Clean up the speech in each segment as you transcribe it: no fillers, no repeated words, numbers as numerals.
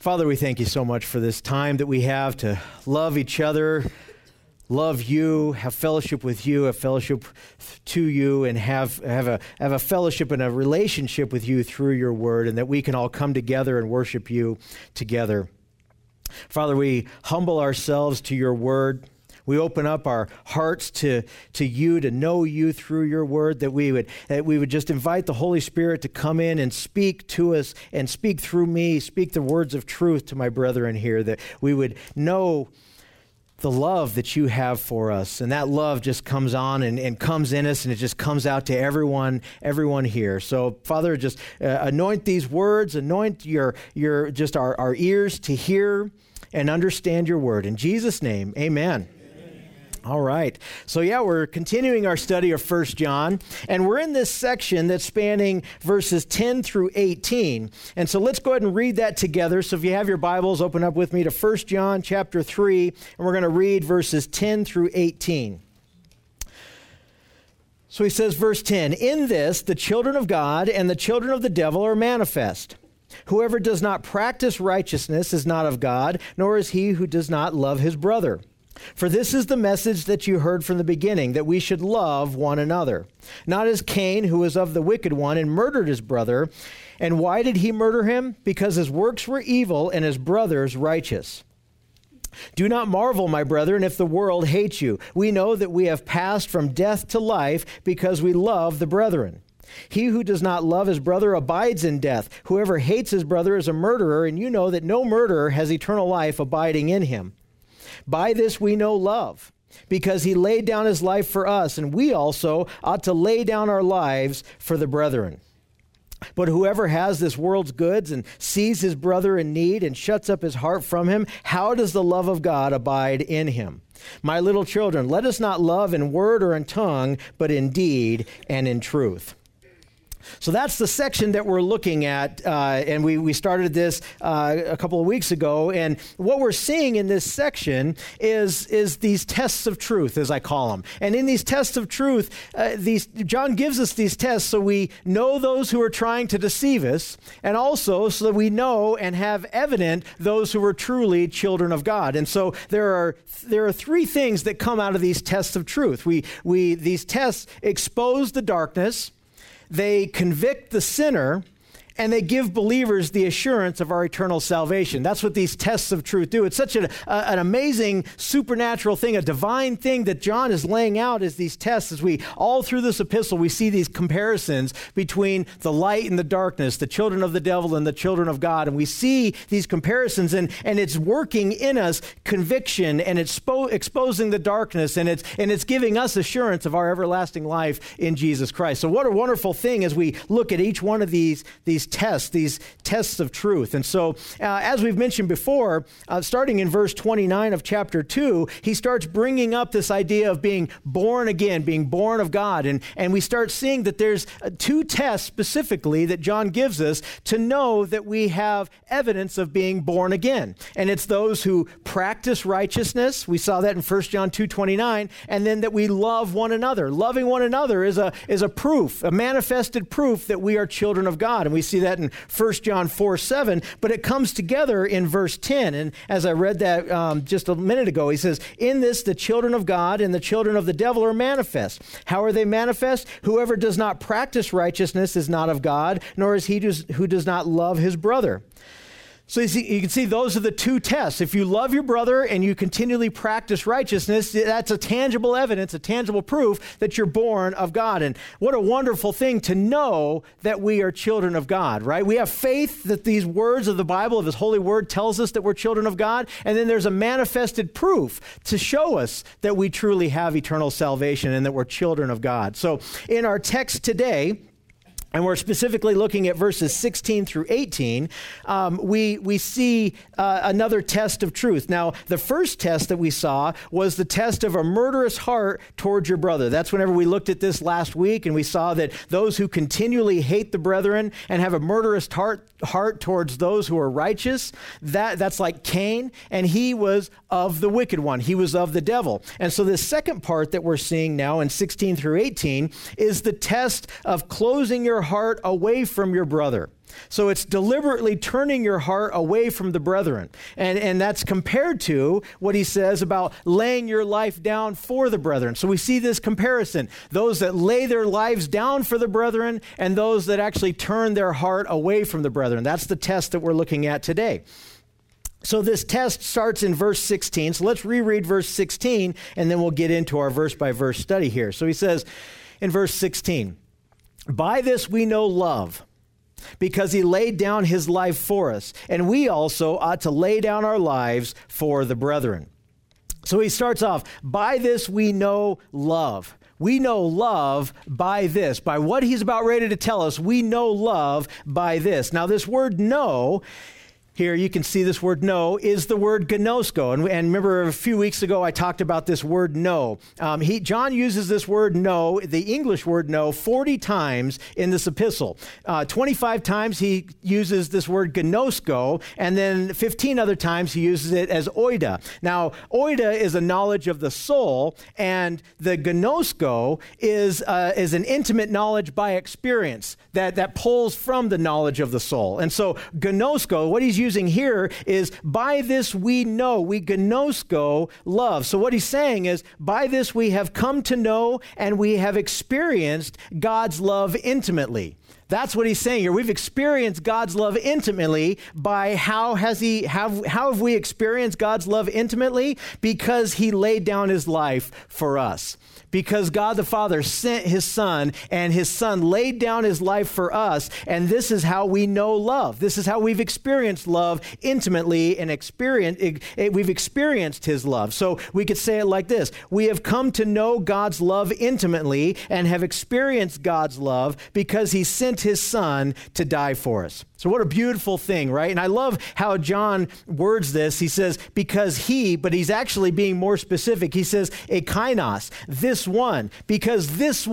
Father, we thank you so much for this time that we have to love each other, love you, have fellowship with you, have fellowship to you, and have a fellowship and a relationship with you through your word, and that we can all come together and worship you together. Father, we humble ourselves to your word. We open up our hearts to you, to know you through your word, that we would just invite the Holy Spirit to come in and speak to us and speak through me, speak the words of truth to my brethren here, that we would know the love that you have for us. And that love just comes on and comes in us, and it just comes out to everyone here. So, Father, just anoint these words, anoint your just our ears to hear and understand your word. In Jesus' name, amen. All right. So we're continuing our study of 1 John, and we're in this section that's spanning verses 10 through 18. And so let's go ahead and read that together. So if you have your Bibles, open up with me to 1 John chapter 3, and we're going to read verses 10 through 18. So he says, verse 10, "In this the children of God and the children of the devil are manifest. Whoever does not practice righteousness is not of God, nor is he who does not love his brother. For this is the message that you heard from the beginning, that we should love one another. Not as Cain, who was of the wicked one and murdered his brother. And why did he murder him? Because his works were evil and his brother's righteous. Do not marvel, my brethren, if the world hates you. We know that we have passed from death to life because we love the brethren. He who does not love his brother abides in death. Whoever hates his brother is a murderer, and you know that no murderer has eternal life abiding in him. By this we know love, because he laid down his life for us, and we also ought to lay down our lives for the brethren. But whoever has this world's goods and sees his brother in need and shuts up his heart from him, how does the love of God abide in him? My little children, let us not love in word or in tongue, but in deed and in truth." So that's the section that we're looking at, and we started this a couple of weeks ago. And what we're seeing in this section is these tests of truth, as I call them. And in these tests of truth, John gives us these tests so we know those who are trying to deceive us, and also so that we know and have evident those who are truly children of God. And so there are three things that come out of these tests of truth. These tests expose the darkness, they convict the sinner, and they give believers the assurance of our eternal salvation. That's what these tests of truth do. It's such an amazing supernatural thing, a divine thing that John is laying out as these tests. As we, all through this epistle, we see these comparisons between the light and the darkness, the children of the devil and the children of God. And we see these comparisons, and it's working in us conviction, and it's exposing the darkness, and it's giving us assurance of our everlasting life in Jesus Christ. So what a wonderful thing as we look at each one of these tests of truth. And so, as we've mentioned before, starting in verse 29 of chapter 2, he starts bringing up this idea of being born again, being born of God. And we start seeing that there's two tests specifically that John gives us to know that we have evidence of being born again. And it's those who practice righteousness. We saw that in 1 John 2:29. And then that we love one another. Loving one another is a proof, a manifested proof that we are children of God. And we see that in 1 John 4:7, but it comes together in verse 10. And as I read that just a minute ago, he says, "In this the children of God and the children of the devil are manifest." How are they manifest? "Whoever does not practice righteousness is not of God, nor is he who does not love his brother." So you can see those are the two tests. If you love your brother and you continually practice righteousness, that's a tangible evidence, a tangible proof that you're born of God. And what a wonderful thing to know that we are children of God, right? We have faith that these words of the Bible, of his holy word, tells us that we're children of God. And then there's a manifested proof to show us that we truly have eternal salvation and that we're children of God. So in our text today, and we're specifically looking at verses 16 through 18, we see another test of truth. Now, the first test that we saw was the test of a murderous heart towards your brother. That's whenever we looked at this last week, and we saw that those who continually hate the brethren and have a murderous heart towards those who are righteous, that's like Cain, and he was of the wicked one. He was of the devil. And so this second part that we're seeing now in 16 through 18 is the test of closing your heart away from your brother. So it's deliberately turning your heart away from the brethren. And that's compared to what he says about laying your life down for the brethren. So we see this comparison. Those that lay their lives down for the brethren and those that actually turn their heart away from the brethren. That's the test that we're looking at today. So this test starts in verse 16. So let's reread verse 16, and then we'll get into our verse-by-verse study here. So he says in verse 16, "By this we know love, because he laid down his life for us, and we also ought to lay down our lives for the brethren." So he starts off, by this we know love. We know love by this. By what he's about ready to tell us, we know love by this. Now this word know, here you can see this word know, is the word gnosko. And remember a few weeks ago I talked about this word know. John uses this word know, the English word know, 40 times in this epistle. 25 times he uses this word gnosko, and then 15 other times he uses it as oida. Now, oida is a knowledge of the soul, and the gnosko is an intimate knowledge by experience that pulls from the knowledge of the soul. And so gnosko, what he's using here is, by this we know, we gnosko love. So what he's saying is, by this we have come to know and we have experienced God's love intimately. That's what he's saying here. We've experienced God's love intimately by how have we experienced God's love intimately? Because he laid down his life for us. Because God the Father sent his Son, and his Son laid down his life for us, and this is how we know love. This is how we've experienced love intimately, and we've experienced his love. So we could say it like this: we have come to know God's love intimately and have experienced God's love because he sent his Son to die for us. So what a beautiful thing, right? And I love how John words this. He says, because but he's actually being more specific. He says, ekainos, this one, because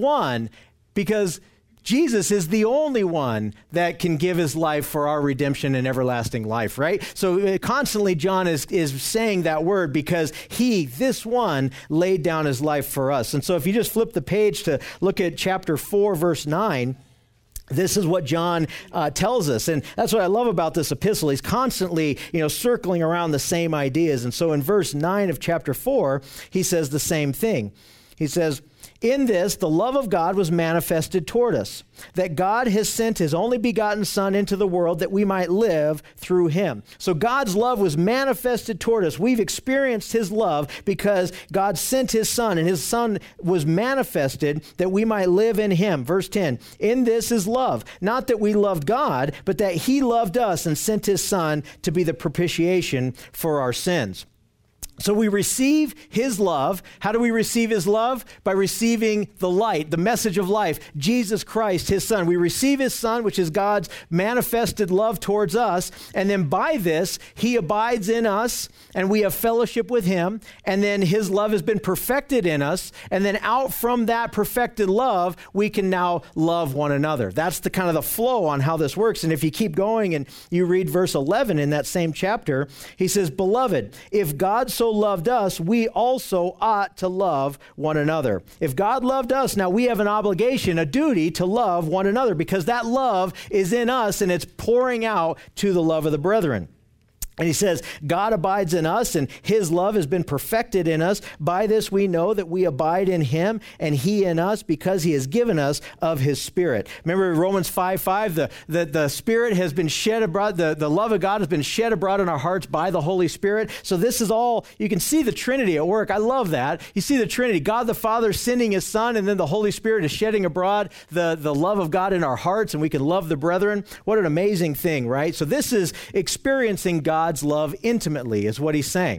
Jesus is the only one that can give his life for our redemption and everlasting life, right? So constantly John is saying that word, because this one, laid down his life for us. And so if you just flip the page to look at chapter 4, verse 9, this is what John tells us, and that's what I love about this epistle. He's constantly, circling around the same ideas. And so in verse 9 of chapter 4, he says the same thing. He says, "In this, the love of God was manifested toward us, that God has sent his only begotten Son into the world that we might live through him." So God's love was manifested toward us. We've experienced his love because God sent his Son, and his Son was manifested that we might live in him. Verse 10, "In this is love, not that we loved God, but that he loved us and sent his Son to be the propitiation for our sins." So we receive his love. How do we receive his love? By receiving the light, the message of life, Jesus Christ, his Son. We receive his Son, which is God's manifested love towards us. And then by this, he abides in us, and we have fellowship with him. And then his love has been perfected in us. And then out from that perfected love, we can now love one another. That's the kind of the flow on how this works. And if you keep going and you read verse 11 in that same chapter, he says, "Beloved, if God so loved us, we also ought to love one another." If God loved us, now we have an obligation, a duty to love one another, because that love is in us and it's pouring out to the love of the brethren. And he says, God abides in us, and his love has been perfected in us. By this we know that we abide in him, and he in us, because he has given us of his Spirit. Remember Romans 5:5, the Spirit has been shed abroad, the love of God has been shed abroad in our hearts by the Holy Spirit. So this is all, you can see the Trinity at work. I love that. You see the Trinity, God the Father sending his Son, and then the Holy Spirit is shedding abroad the love of God in our hearts, and we can love the brethren. What an amazing thing, right? So this is experiencing God's love intimately, is what he's saying.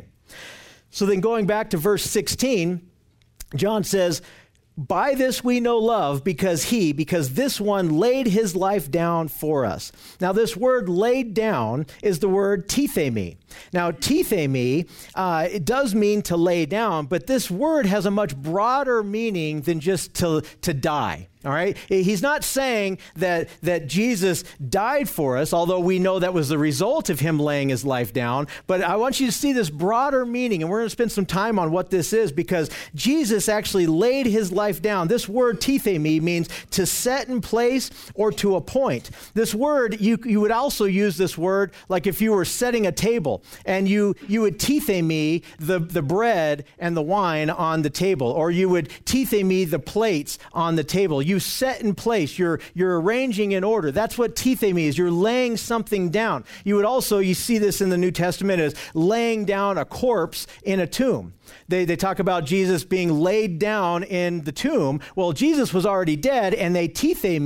So then going back to verse 16, John says, "By this we know love, because this one laid his life down for us." Now this word laid down is the word tithemi. Now tithemi, it does mean to lay down, but this word has a much broader meaning than just to die. All right. He's not saying that Jesus died for us, although we know that was the result of him laying his life down. But I want you to see this broader meaning, and we're going to spend some time on what this is, because Jesus actually laid his life down. This word tithemi means to set in place or to appoint. This word, you would also use this word like if you were setting a table, and you would tithemi the bread and the wine on the table, or you would tithemi the plates on the table. You set in place. You're arranging in order. That's what tithemi is. You're laying something down. You would also, you see this in the New Testament as laying down a corpse in a tomb. They talk about Jesus being laid down in the tomb. Well, Jesus was already dead, and they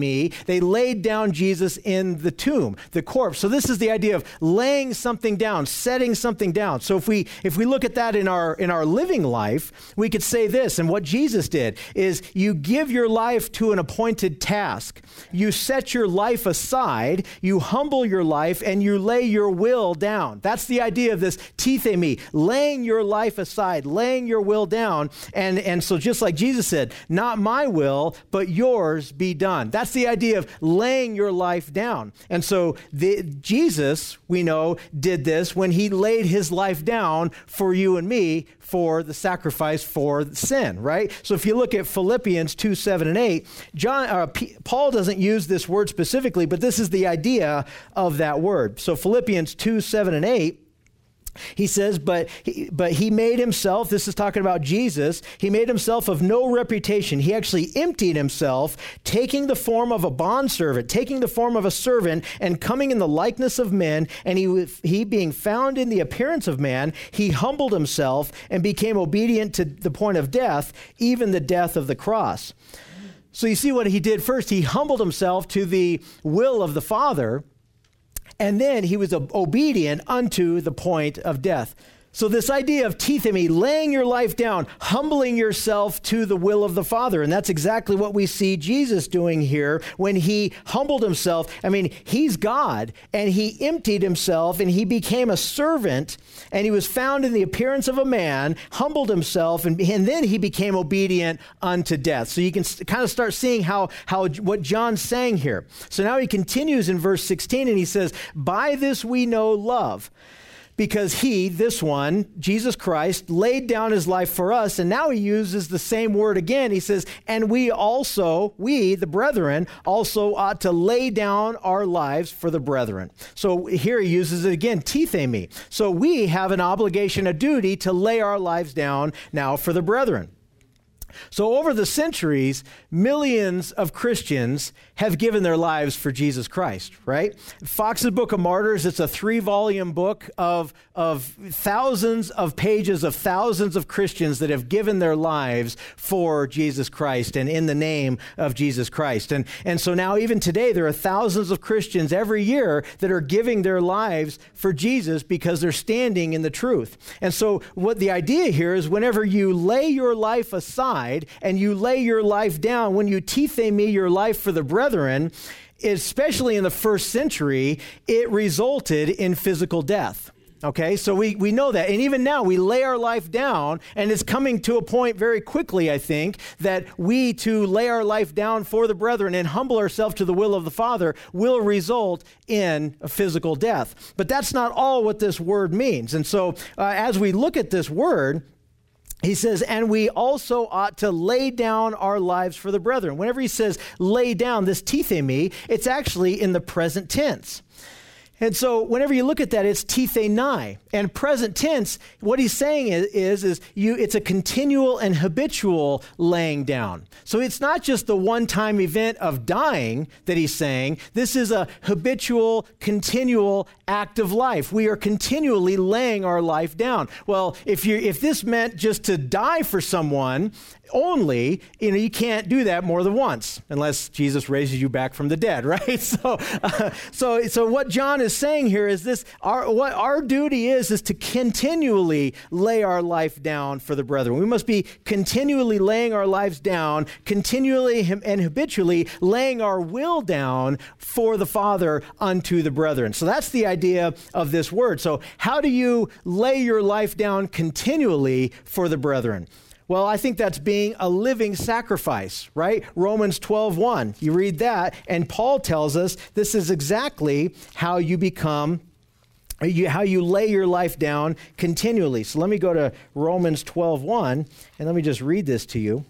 laid down Jesus in the tomb, the corpse. So this is the idea of laying something down, setting something down. So if we look at that in our living life, we could say this, and what Jesus did is you give your life to an appointed task. You set your life aside, you humble your life, and you lay your will down. That's the idea of this tithemi, laying your life aside, laying your will down. And so just like Jesus said, not my will, but yours be done. That's the idea of laying your life down. And so Jesus, we know, did this when he laid his life down for you and me for the sacrifice for sin, right? So if you look at Philippians 2, 7, and 8, Paul doesn't use this word specifically, but this is the idea of that word. So Philippians 2, 7, and 8, he says, but he made himself, this is talking about Jesus, he made himself of no reputation. He actually emptied himself, taking the form of a bondservant, taking the form of a servant, and coming in the likeness of men. And he being found in the appearance of man, he humbled himself and became obedient to the point of death, even the death of the cross. So you see what he did first. He humbled himself to the will of the Father, and then he was obedient unto the point of death. So this idea of tithemi, laying your life down, humbling yourself to the will of the Father. And that's exactly what we see Jesus doing here when he humbled himself. I mean, he's God, and he emptied himself, and he became a servant, and he was found in the appearance of a man, humbled himself, and then he became obedient unto death. So you can kind of start seeing how what John's saying here. So now he continues in verse 16, and he says, by this we know love, because he, this one, Jesus Christ, laid down his life for us. And now he uses the same word again. He says, and we, the brethren, also ought to lay down our lives for the brethren. So here he uses it again, tithemi. So we have an obligation, a duty to lay our lives down now for the brethren. So over the centuries, millions of Christians have given their lives for Jesus Christ, right? Fox's Book of Martyrs, it's a 3-volume book of thousands of pages of thousands of Christians that have given their lives for Jesus Christ and in the name of Jesus Christ. And so now even today, there are thousands of Christians every year that are giving their lives for Jesus because they're standing in the truth. And so what the idea here is whenever you lay your life aside and you lay your life down, when you tithemi your life for the brethren, especially in the first century, it resulted in physical death. Okay, so we know that. And even now, we lay our life down, and it's coming to a point very quickly, I think, that we to lay our life down for the brethren and humble ourselves to the will of the Father will result in a physical death. But that's not all what this word means. And so as we look at this word, he says, and we also ought to lay down our lives for the brethren. Whenever he says lay down, this tithemi, it's actually in the present tense. And so whenever you look at that, it's tithenai. And present tense, what he's saying is it's a continual and habitual laying down. So it's not just the one-time event of dying that he's saying. This is a habitual, continual act of life. We are continually laying our life down. Well, if this meant just to die for someone only, you can't do that more than once unless Jesus raises you back from the dead, right? So what John is saying here is this: what our duty is to continually lay our life down for the brethren. We must be continually laying our lives down, continually and habitually laying our will down for the Father unto the brethren. So that's the idea of this word. So how do you lay your life down continually for the brethren? Well, I think that's being a living sacrifice, right? Romans 12:1. You read that, and Paul tells us this is exactly how you become, how you lay your life down continually. So let me go to Romans 12:1, and let me just read this to you.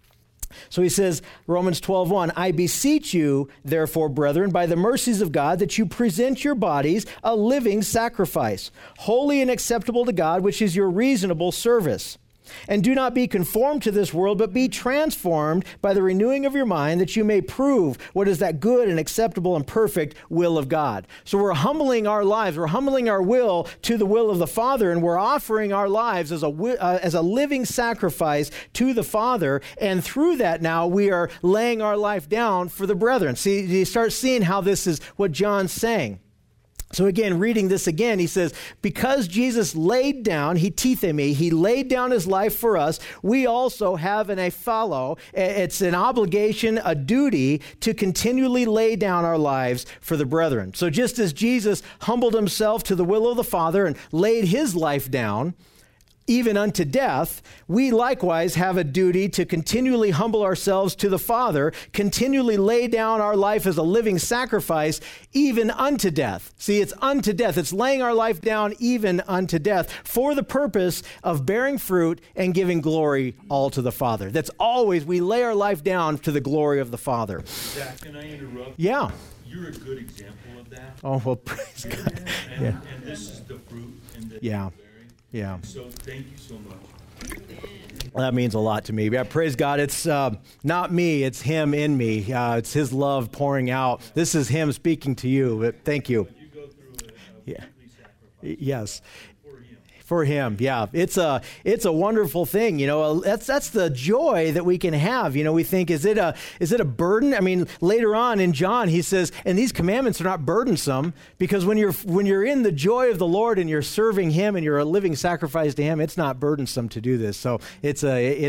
So he says, Romans 12:1, I beseech you, therefore, brethren, by the mercies of God, that you present your bodies a living sacrifice, holy and acceptable to God, which is your reasonable service. And do not be conformed to this world, but be transformed by the renewing of your mind, that you may prove what is that good and acceptable and perfect will of God. So we're humbling our lives, we're humbling our will to the will of the Father, and we're offering our lives as a living sacrifice to the Father. And through that now, we are laying our life down for the brethren. See, you start seeing how this is what John's saying. So again, reading this again, he says, because Jesus laid down, he laid down his life for us, we also have an aphallo. It's an obligation, a duty to continually lay down our lives for the brethren. So just as Jesus humbled himself to the will of the Father and laid his life down, even unto death, we likewise have a duty to continually humble ourselves to the Father, continually lay down our life as a living sacrifice, even unto death. See, it's unto death. It's laying our life down even unto death for the purpose of bearing fruit and giving glory all to the Father. That's always, we lay our life down to the glory of the Father. Zach, can I interrupt? Yeah. You're a good example of that. Oh, well, praise God. And this is the fruit and the Yeah. Yeah. So thank you so much. That means a lot to me. Yeah, praise God. It's not me. It's him in me. It's his love pouring out. This is him speaking to you. But thank you. You go through Yeah. sacrifice Yes. for him. For him, yeah. It's a wonderful thing, you know. That's the joy that we can have. You know, we think, is it a burden? I mean, later on in John, he says, and these commandments are not burdensome, because when you're in the joy of the Lord and you're serving him and you're a living sacrifice to him, it's not burdensome to do this. So it's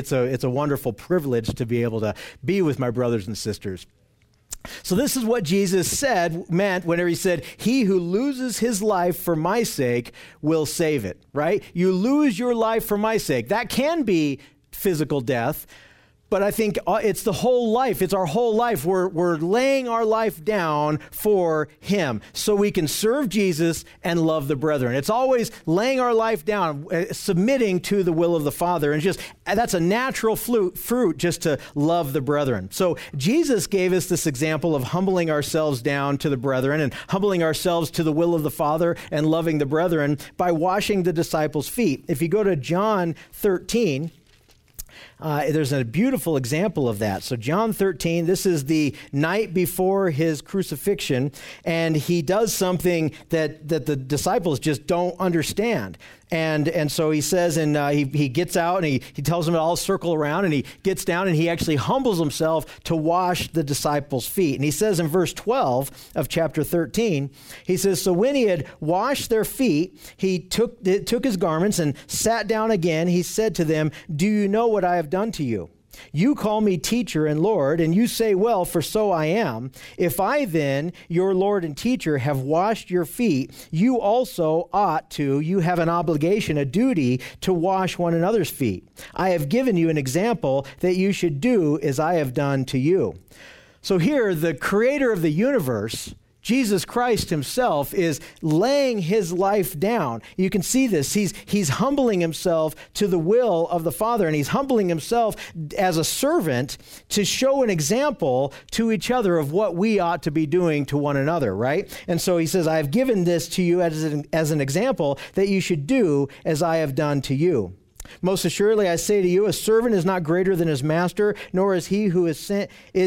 a wonderful privilege to be able to be with my brothers and sisters. So this is what Jesus meant whenever he said, he who loses his life for my sake will save it, right? You lose your life for my sake. That can be physical death, but I think it's the whole life. It's our whole life. We're laying our life down for him so we can serve Jesus and love the brethren. It's always laying our life down, submitting to the will of the Father. And that's a natural fruit just to love the brethren. So Jesus gave us this example of humbling ourselves down to the brethren and humbling ourselves to the will of the Father and loving the brethren by washing the disciples' feet. If you go to John 13, there's a beautiful example of that. So John 13, this is the night before his crucifixion, and he does something that the disciples just don't understand. And so he says, and he gets out and he tells them to all circle around, and he gets down and he actually humbles himself to wash the disciples' feet. And he says in verse 12 of chapter 13, he says, so when he had washed their feet, he took his garments and sat down again. He said to them, do you know what I have done to you? You call me teacher and Lord, and you say, well, for so I am. If I then, your Lord and teacher, have washed your feet, you also you have an obligation, a duty to wash one another's feet. I have given you an example that you should do as I have done to you. So here, the creator of the universe, Jesus Christ himself, is laying his life down. You can see this. He's humbling himself to the will of the Father, and he's humbling himself as a servant to show an example to each other of what we ought to be doing to one another, right? And so he says, I have given this to you as an example that you should do as I have done to you. Most assuredly, I say to you, a servant is not greater than his master, nor is he who is sent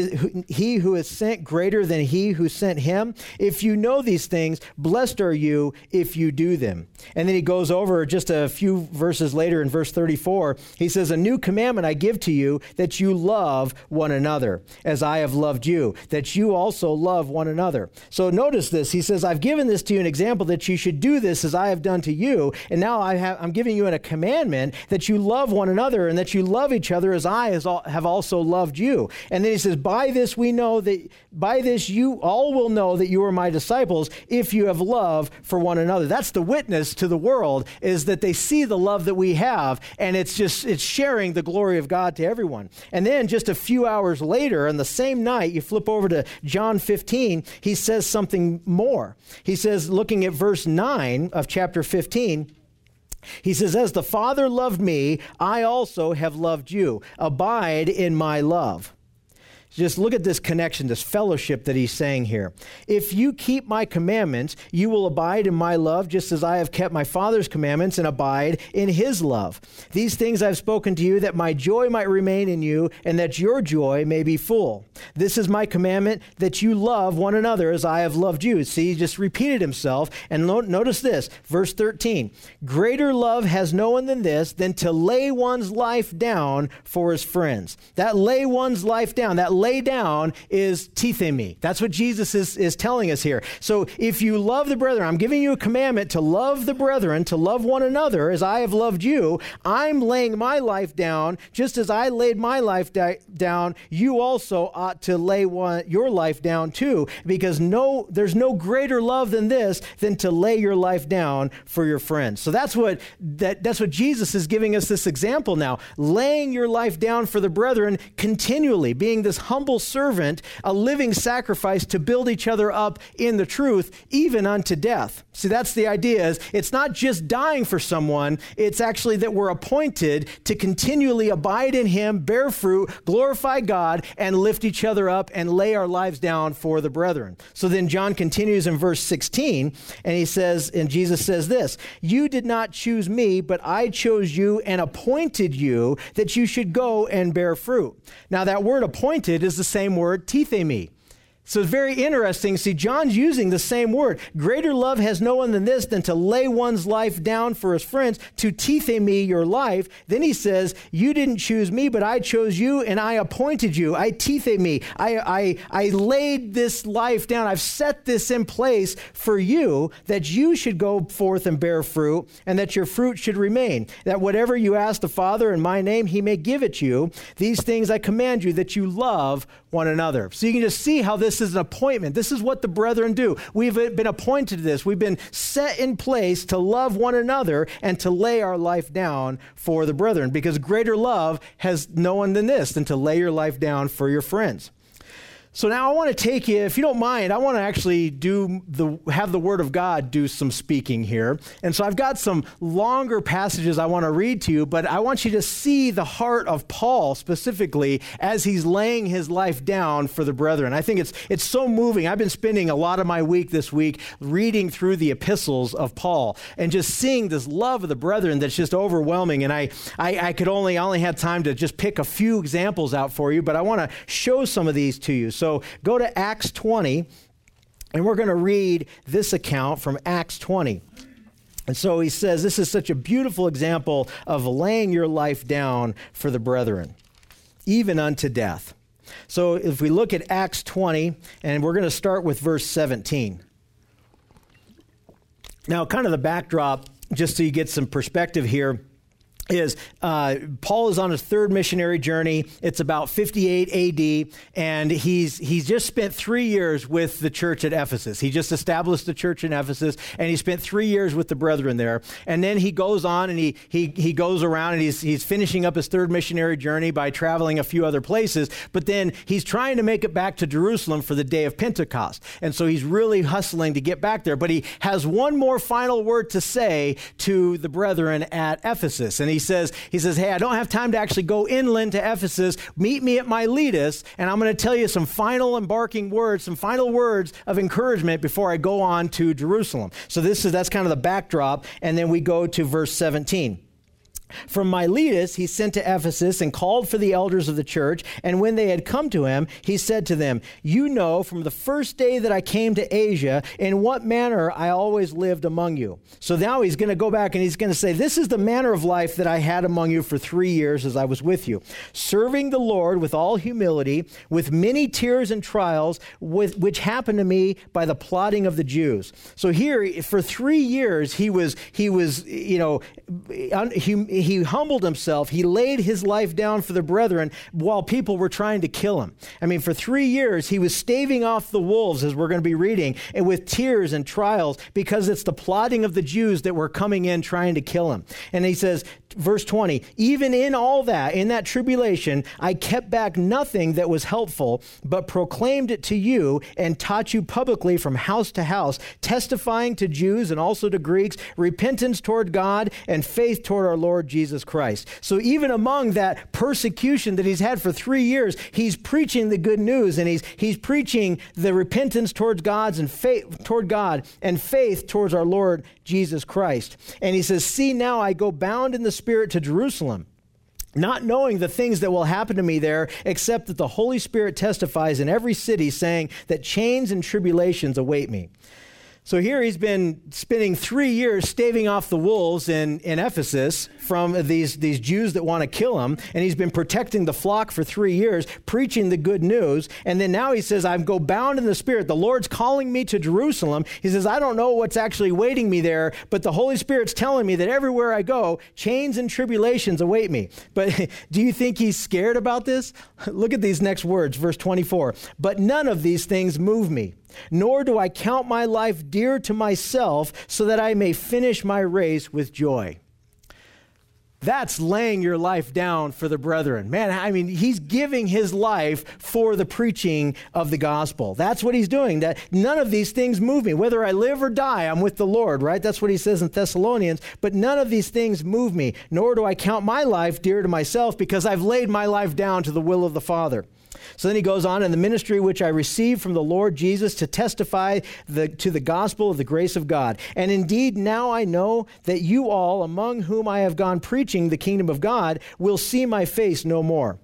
greater than he who sent him. If you know these things, blessed are you if you do them. And then he goes over just a few verses later in verse 34. He says, a new commandment I give to you, that you love one another, as I have loved you, that you also love one another. So notice this. He says, I've given this to you an example that you should do this as I have done to you. And now I'm giving you a commandment that you love one another and that you love each other as I have also loved you. And then he says, by this you all will know that you are my disciples if you have love for one another. That's the witness to the world, is that they see the love that we have, and it's sharing the glory of God to everyone. And then just a few hours later, on the same night, you flip over to John 15, he says something more. He says, looking at verse 9 of chapter 15, he says, as the Father loved me, I also have loved you. Abide in my love. Just look at this connection, this fellowship that he's saying here. If you keep my commandments, you will abide in my love, just as I have kept my Father's commandments and abide in his love. These things I've spoken to you, that my joy might remain in you, and that your joy may be full. This is my commandment, that you love one another as I have loved you. See, he just repeated himself. And notice this, verse 13. Greater love has no one than this, than to lay one's life down for his friends. That lay one's life down, that lay down is tithemi. That's what Jesus is telling us here. So if you love the brethren, I'm giving you a commandment to love the brethren, to love one another as I have loved you. I'm laying my life down just as I laid my life down. You also ought to lay your life down too, because there's no greater love than this, than to lay your life down for your friends. So that's what Jesus is giving us this example now, laying your life down for the brethren continually, being this humble servant, a living sacrifice to build each other up in the truth, even unto death. See, that's the idea. Is it's not just dying for someone, it's actually that we're appointed to continually abide in him, bear fruit, glorify God, and lift each other up and lay our lives down for the brethren. So then John continues in verse 16, and he says, and Jesus says this, you did not choose me, but I chose you and appointed you that you should go and bear fruit. Now that word appointed is the same word, tithemi. So it's very interesting. See, John's using the same word. Greater love has no one than this, than to lay one's life down for his friends, to tithemi your life. Then he says, you didn't choose me, but I chose you and I appointed you. I tithemi. I laid this life down. I've set this in place for you, that you should go forth and bear fruit, and that your fruit should remain. That whatever you ask the Father in my name, he may give it you. These things I command you, that you love one another. So you can just see how this is an appointment. This is what the brethren do. We've been appointed to this. We've been set in place to love one another and to lay our life down for the brethren, because greater love has no one than this, than to lay your life down for your friends. So now I want to take you, if you don't mind, I want to actually have the Word of God do some speaking here. And so I've got some longer passages I want to read to you, but I want you to see the heart of Paul specifically as he's laying his life down for the brethren. I think it's so moving. I've been spending a lot of my week this week reading through the epistles of Paul and just seeing this love of the brethren that's just overwhelming. And I only had time to just pick a few examples out for you, but I want to show some of these to you. So go to Acts 20, and we're going to read this account from Acts 20. And so he says, this is such a beautiful example of laying your life down for the brethren, even unto death. So if we look at Acts 20, and we're going to start with verse 17. Now, kind of the backdrop, just so you get some perspective here, is Paul is on his third missionary journey. It's about 58 AD, and he's just spent 3 years with the church at Ephesus. He just established the church in Ephesus, and he spent 3 years with the brethren there. And then he goes on, and he goes around, and he's finishing up his third missionary journey by traveling a few other places. But then he's trying to make it back to Jerusalem for the day of Pentecost. And so he's really hustling to get back there. But he has one more final word to say to the brethren at Ephesus. And he says, hey, I don't have time to actually go inland to Ephesus. Meet me at Miletus, and I'm going to tell you some final embarking words, some final words of encouragement before I go on to Jerusalem. So that's kind of the backdrop, and then we go to verse 17. From Miletus he sent to Ephesus and called for the elders of the church, and when they had come to him, he said to them, you know from the first day that I came to Asia, in what manner I always lived among you. So now he's going to go back and he's going to say, this is the manner of life that I had among you for 3 years as I was with you, serving the Lord with all humility, with many tears and trials, which happened to me by the plotting of the Jews. So here, for 3 years, he was he humbled himself. He laid his life down for the brethren while people were trying to kill him. I mean, for 3 years, he was staving off the wolves, as we're going to be reading, and with tears and trials, because it's the plotting of the Jews that were coming in trying to kill him. And he says, verse 20, even in all that, in that tribulation, I kept back nothing that was helpful, but proclaimed it to you and taught you publicly from house to house, testifying to Jews and also to Greeks, repentance toward God and faith toward our Lord Jesus Christ. So even among that persecution that he's had for 3 years, he's preaching the good news, and he's preaching the repentance towards God and faith towards our Lord Jesus Christ. And he says, see, now I go bound in the Spirit to Jerusalem, not knowing the things that will happen to me there, except that the Holy Spirit testifies in every city, saying that chains and tribulations await me. So here he's been spending 3 years staving off the wolves in Ephesus from these Jews that want to kill him. And he's been protecting the flock for 3 years, preaching the good news. And then now he says, I go bound in the Spirit. The Lord's calling me to Jerusalem. He says, I don't know what's actually waiting me there, but the Holy Spirit's telling me that everywhere I go, chains and tribulations await me. But do you think he's scared about this? Look at these next words, verse 24. But none of these things move me, nor do I count my life dear to myself, so that I may finish my race with joy. That's laying your life down for the brethren. Man, I mean, he's giving his life for the preaching of the gospel. That's what he's doing. That none of these things move me. Whether I live or die, I'm with the Lord, right? That's what he says in Thessalonians. But none of these things move me, nor do I count my life dear to myself, because I've laid my life down to the will of the Father. So then he goes on, in the ministry which I received from the Lord Jesus to testify to the gospel of the grace of God. And indeed, now I know that you all, among whom I have gone preaching the kingdom of God, will see my face no more.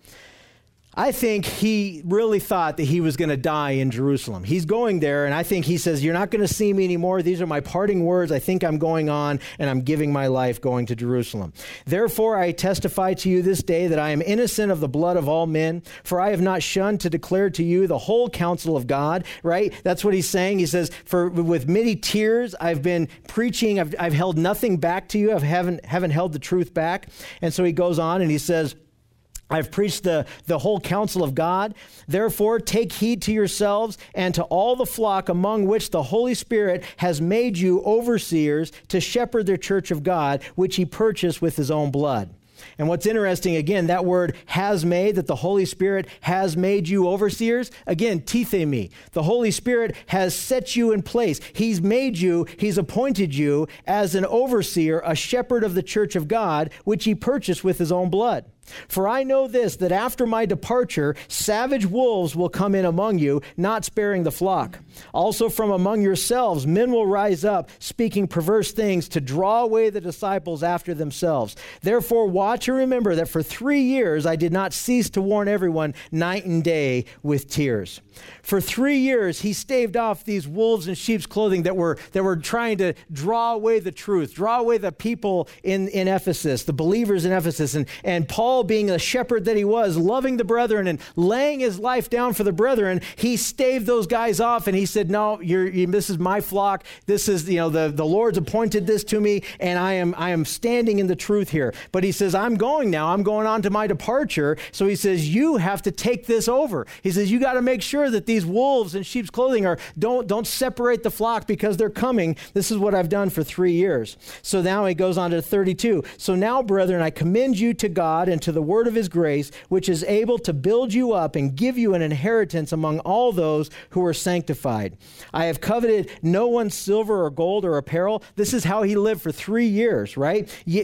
I think he really thought that he was going to die in Jerusalem. He's going there, and I think he says, you're not going to see me anymore. These are my parting words. I think I'm going on, and I'm giving my life going to Jerusalem. Therefore, I testify to you this day that I am innocent of the blood of all men, for I have not shunned to declare to you the whole counsel of God, right? That's what he's saying. He says, for with many tears, I've been preaching. I've held nothing back to you. I haven't held the truth back. And so he goes on, and he says, I've preached the whole counsel of God. Therefore, take heed to yourselves and to all the flock among which the Holy Spirit has made you overseers to shepherd the church of God, which he purchased with his own blood. And what's interesting, again, that word has made, that the Holy Spirit has made you overseers. Again, tithemi. The Holy Spirit has set you in place. He's made you, he's appointed you as an overseer, a shepherd of the church of God, which he purchased with his own blood. For I know this, that after my departure, savage wolves will come in among you, not sparing the flock. Also from among yourselves, men will rise up, speaking perverse things to draw away the disciples after themselves. Therefore, watch and remember that for 3 years I did not cease to warn everyone night and day with tears. For 3 years, he staved off these wolves in sheep's clothing that were trying to draw away the truth, draw away the people in Ephesus, the believers in Ephesus. And Paul, being a shepherd that he was, loving the brethren and laying his life down for the brethren, he staved those guys off, and he said, no, this is my flock. This is, the Lord's appointed this to me, and I am standing in the truth here. But he says, I'm going now. I'm going on to my departure. So he says, you have to take this over. He says, you got to make sure that these wolves in sheep's clothing don't separate the flock, because they're coming. This is what I've done for 3 years. So now he goes on to 32. So now, brethren, I commend you to God and to the word of his grace, which is able to build you up and give you an inheritance among all those who are sanctified. I have coveted no one's silver or gold or apparel. This is how he lived for 3 years, right?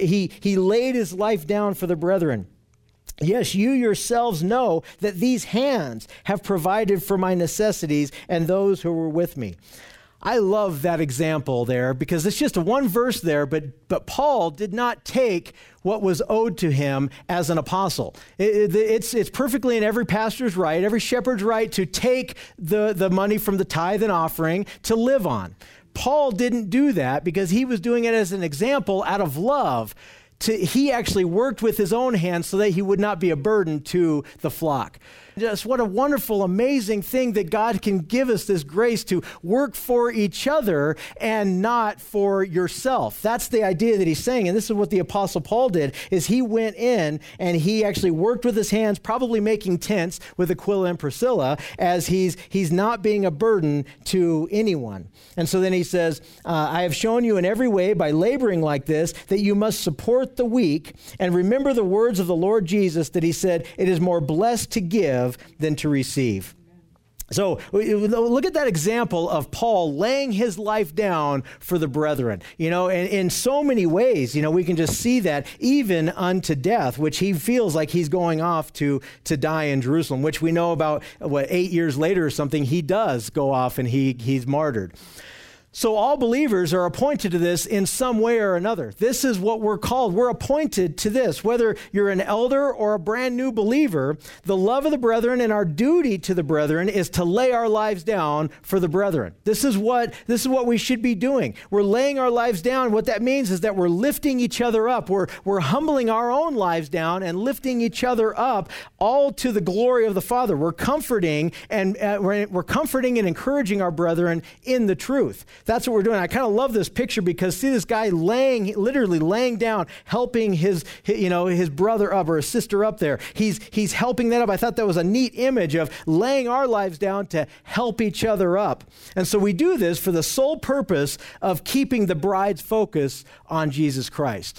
He laid his life down for the brethren. Yes, you yourselves know that these hands have provided for my necessities and those who were with me. I love that example there, because it's just one verse there, but Paul did not take what was owed to him as an apostle. It's perfectly in every pastor's right, every shepherd's right to take the money from the tithe and offering to live on. Paul didn't do that because he was doing it as an example out of love he actually worked with his own hands so that he would not be a burden to the flock. Just what a wonderful, amazing thing that God can give us this grace to work for each other and not for yourself. That's the idea that he's saying. And this is what the Apostle Paul did, is he went in and he actually worked with his hands, probably making tents with Aquila and Priscilla, as he's not being a burden to anyone. And so then he says, I have shown you in every way by laboring like this that you must support the weak, and remember the words of the Lord Jesus that he said, it is more blessed to give than to receive. So look at that example of Paul laying his life down for the brethren. And in so many ways, we can just see that even unto death, which he feels like he's going off to die in Jerusalem, which we know about, 8 years later or something, he does go off and he's martyred. So all believers are appointed to this in some way or another. This is what we're called. We're appointed to this. Whether you're an elder or a brand new believer, the love of the brethren and our duty to the brethren is to lay our lives down for the brethren. This is what we should be doing. We're laying our lives down. What that means is that we're lifting each other up. We're humbling our own lives down and lifting each other up, all to the glory of the Father. We're comforting and encouraging our brethren in the truth. That's what we're doing. I kind of love this picture because see this guy literally laying down, helping his brother up or his sister up there. He's helping that up. I thought that was a neat image of laying our lives down to help each other up. And so we do this for the sole purpose of keeping the bride's focus on Jesus Christ.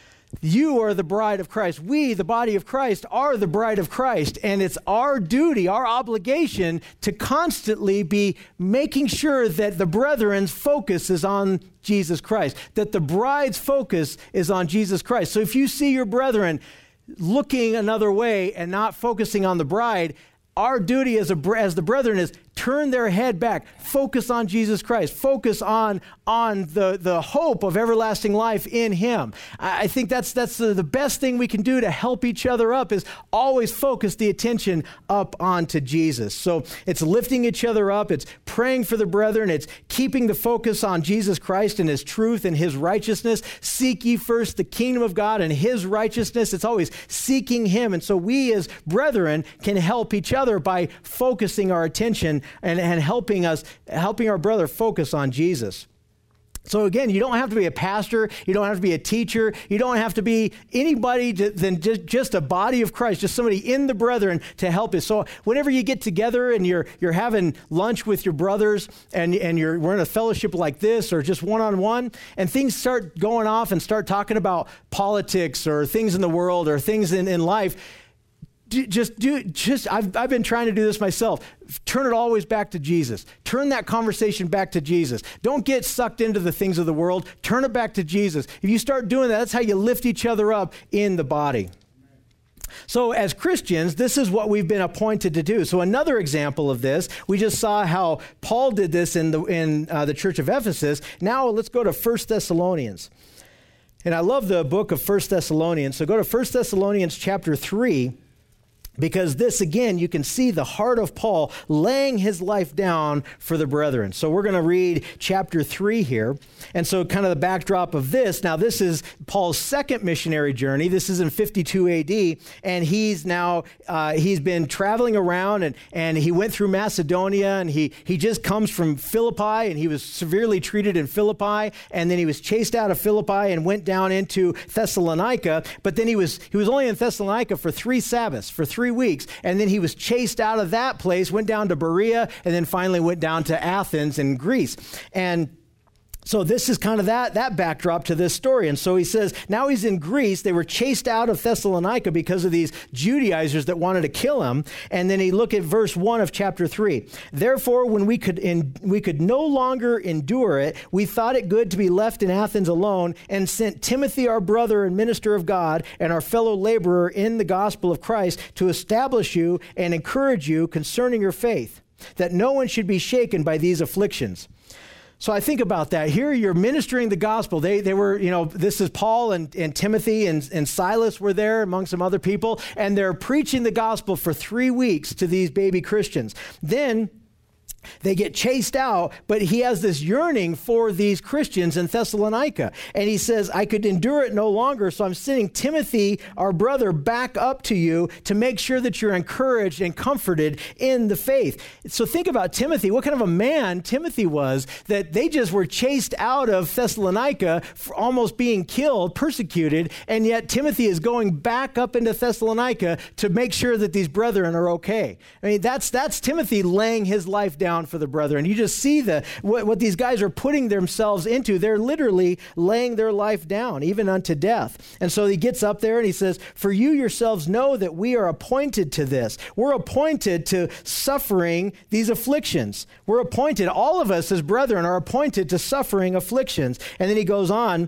You are the bride of Christ. We, the body of Christ, are the bride of Christ. And it's our duty, our obligation to constantly be making sure that the brethren's focus is on Jesus Christ, that the bride's focus is on Jesus Christ. So if you see your brethren looking another way and not focusing on the bride, our duty as the brethren is turn their head back, focus on Jesus Christ, focus on the hope of everlasting life in him. I think that's the best thing we can do to help each other up is always focus the attention up onto Jesus. So it's lifting each other up, it's praying for the brethren, it's keeping the focus on Jesus Christ and his truth and his righteousness. Seek ye first the kingdom of God and his righteousness. It's always seeking him. And so we as brethren can help each other by focusing our attention and helping our brother focus on Jesus. So again, you don't have to be a pastor, you don't have to be a teacher, you don't have to be anybody than just a body of Christ, just somebody in the brethren to help you. So whenever you get together and you're having lunch with your brothers and we're in a fellowship like this or just one-on-one, and things start going off and start talking about politics or things in the world or things in life, I've been trying to do this myself. Turn it always back to Jesus. Turn that conversation back to Jesus. Don't get sucked into the things of the world. Turn it back to Jesus. If you start doing that, that's how you lift each other up in the body. So as Christians, this is what we've been appointed to do. So another example of this, we just saw how Paul did this in the church of Ephesus. Now let's go to 1 Thessalonians. And I love the book of 1 Thessalonians. So go to 1 Thessalonians chapter 3. Because this, again, you can see the heart of Paul laying his life down for the brethren. So we're going to read chapter 3 here. And so kind of the backdrop of this, now this is Paul's second missionary journey. This is in 52 AD. And he's been traveling around and he went through Macedonia and he just comes from Philippi and he was severely treated in Philippi. And then he was chased out of Philippi and went down into Thessalonica. But then he was only in Thessalonica for 3 Sabbaths, for 3 weeks. And then he was chased out of that place, went down to Berea, and then finally went down to Athens in Greece. And so this is kind of that backdrop to this story. And so he says, now he's in Greece. They were chased out of Thessalonica because of these Judaizers that wanted to kill him. And then he look at verse 1 of chapter 3. Therefore, when we could no longer endure it, we thought it good to be left in Athens alone and sent Timothy, our brother and minister of God, and our fellow laborer in the gospel of Christ to establish you and encourage you concerning your faith, that no one should be shaken by these afflictions. So I think about that. Here you're ministering the gospel. They were, this is Paul and Timothy and Silas were there among some other people, and they're preaching the gospel for 3 weeks to these baby Christians. Then They get chased out, but he has this yearning for these Christians in Thessalonica. And he says, I could endure it no longer, so I'm sending Timothy, our brother, back up to you to make sure that you're encouraged and comforted in the faith. So think about Timothy. What kind of a man Timothy was, that they just were chased out of Thessalonica, for almost being killed, persecuted, and yet Timothy is going back up into Thessalonica to make sure that these brethren are okay. I mean, that's Timothy laying his life down for the brethren. You just see what these guys are putting themselves into. They're literally laying their life down, even unto death. And so he gets up there and he says, for you yourselves know that we are appointed to this. We're appointed to suffering these afflictions. We're appointed, all of us as brethren are appointed to suffering afflictions. And then he goes on,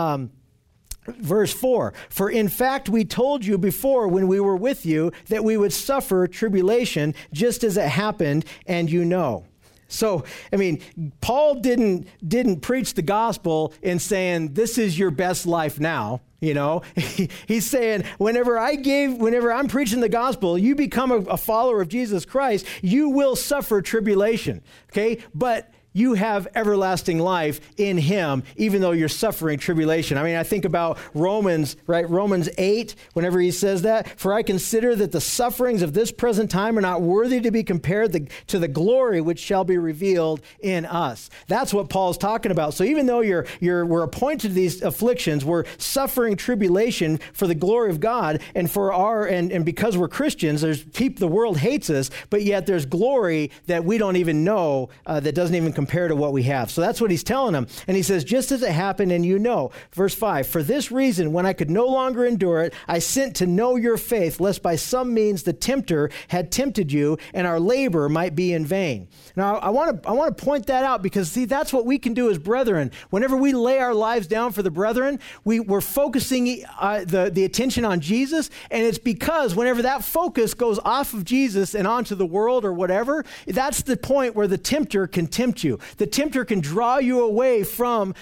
Verse 4, for in fact we told you before when we were with you that we would suffer tribulation just as it happened, and you know. So, I mean, Paul didn't preach the gospel in saying, this is your best life now. You know, he's saying, whenever I'm preaching the gospel, you become a follower of Jesus Christ, you will suffer tribulation. Okay. But you have everlasting life in him, even though you're suffering tribulation. I mean, I think about Romans, right? Romans 8, whenever he says that, for I consider that the sufferings of this present time are not worthy to be compared to the glory which shall be revealed in us. That's what Paul's talking about. So even though we're appointed to these afflictions, we're suffering tribulation for the glory of God and for and because we're Christians, the world hates us, but yet there's glory that we don't even know, that doesn't even compared to what we have. So that's what he's telling them. And he says, just as it happened, and you know. Verse 5, for this reason, when I could no longer endure it, I sent to know your faith, lest by some means the tempter had tempted you, and our labor might be in vain. Now, I want to point that out because, see, that's what we can do as brethren. Whenever we lay our lives down for the brethren, we're focusing the attention on Jesus, and it's because whenever that focus goes off of Jesus and onto the world or whatever, that's the point where the tempter can tempt you. The tempter can draw you away from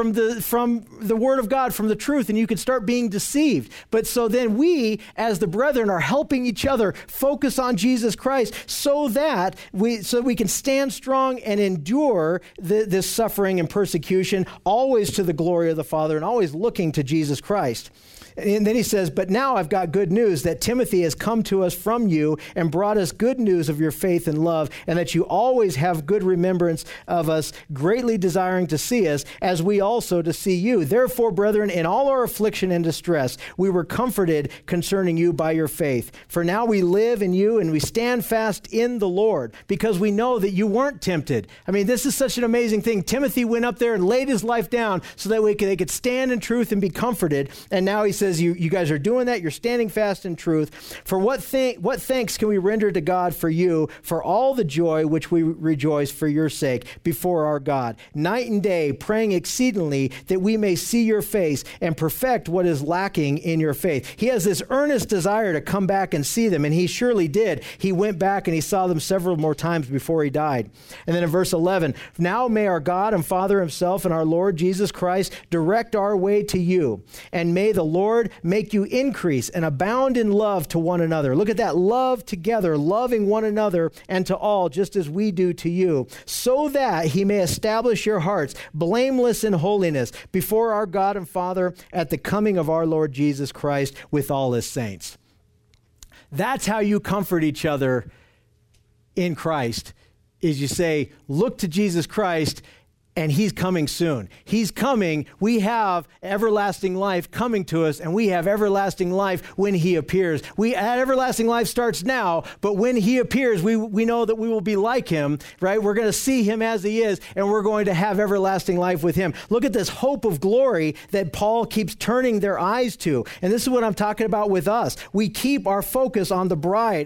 the word of God, from the truth, and you can start being deceived. But so then we, as the brethren, are helping each other focus on Jesus Christ so that we can stand strong and endure this suffering and persecution, always to the glory of the Father and always looking to Jesus Christ. And then he says, but now I've got good news that Timothy has come to us from you and brought us good news of your faith and love, and that you always have good remembrance of us, greatly desiring to see us, as we also to see you. Therefore, brethren, in all our affliction and distress, we were comforted concerning you by your faith. For now we live in you, and we stand fast in the Lord, because we know that you weren't tempted. I mean, this is such an amazing thing. Timothy went up there and laid his life down so that they could stand in truth and be comforted. And now he says, you guys are doing that. You're standing fast in truth. For what thanks can we render to God for you, for all the joy which we rejoice for your sake before our God, night and day, praying exceedingly that we may see your face and perfect what is lacking in your faith. He has this earnest desire to come back and see them, and he surely did. He went back and he saw them several more times before he died. And then in verse 11, now may our God and Father himself and our Lord Jesus Christ direct our way to you, and may the Lord make you increase and abound in love to one another. Look at that, love together, loving one another and to all, just as we do to you, so that he may establish your hearts blameless in holiness before our God and Father at the coming of our Lord Jesus Christ with all his saints. That's how you comfort each other in Christ, is you say, look to Jesus Christ, and he's coming soon. He's coming. We have everlasting life coming to us, and we have everlasting life when he appears. Everlasting life starts now, but when he appears, we know that we will be like him, right? We're going to see him as he is, and we're going to have everlasting life with him. Look at this hope of glory that Paul keeps turning their eyes to. And this is what I'm talking about with us. We keep our focus on the bride.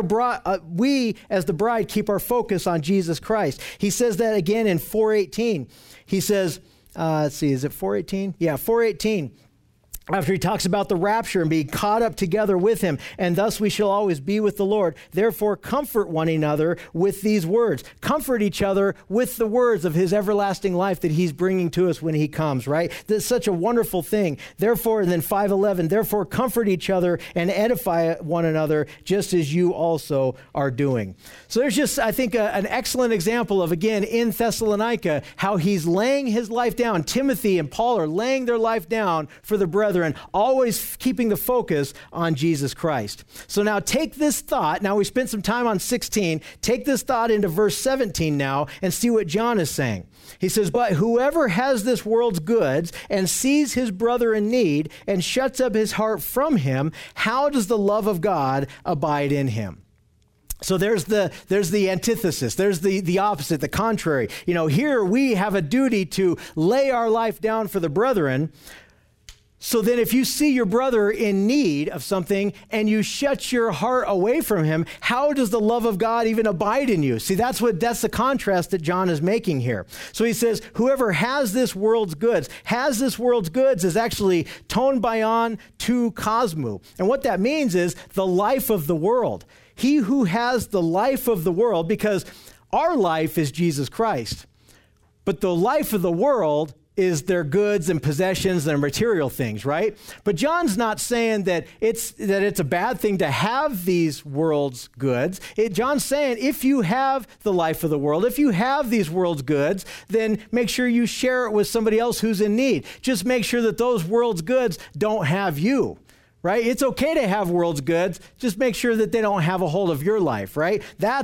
We, as the bride, keep our focus on Jesus Christ. He says that again in 4:18. He says, let's see, is it 4:18? Yeah, 4:18. after he talks about the rapture and being caught up together with him, and thus we shall always be with the Lord. Therefore, comfort one another with these words. Comfort each other with the words of his everlasting life that he's bringing to us when he comes, right? That's such a wonderful thing. Therefore, and then 5:11, therefore comfort each other and edify one another, just as you also are doing. So there's just, I think, an excellent example of, again, in Thessalonica, how he's laying his life down. Timothy and Paul are laying their life down for the brethren, always keeping the focus on Jesus Christ. So now take this thought. Now we spent some time on 16. Take this thought into verse 17 now and see what John is saying. He says, but whoever has this world's goods and sees his brother in need and shuts up his heart from him, how does the love of God abide in him? So there's the antithesis. There's the opposite, the contrary. You know, here we have a duty to lay our life down for the brethren. So then if you see your brother in need of something and you shut your heart away from him, how does the love of God even abide in you? See, that's the contrast that John is making here. So he says, whoever has this world's goods is actually ton bion to cosmo. And what that means is the life of the world. He who has the life of the world, because our life is Jesus Christ, but the life of the world is their goods and possessions and material things, right? But John's not saying that it's a bad thing to have these world's goods. John's saying if you have the life of the world, if you have these world's goods, then make sure you share it with somebody else who's in need. Just make sure that those world's goods don't have you. Right? It's okay to have world's goods. Just make sure that they don't have a hold of your life, right?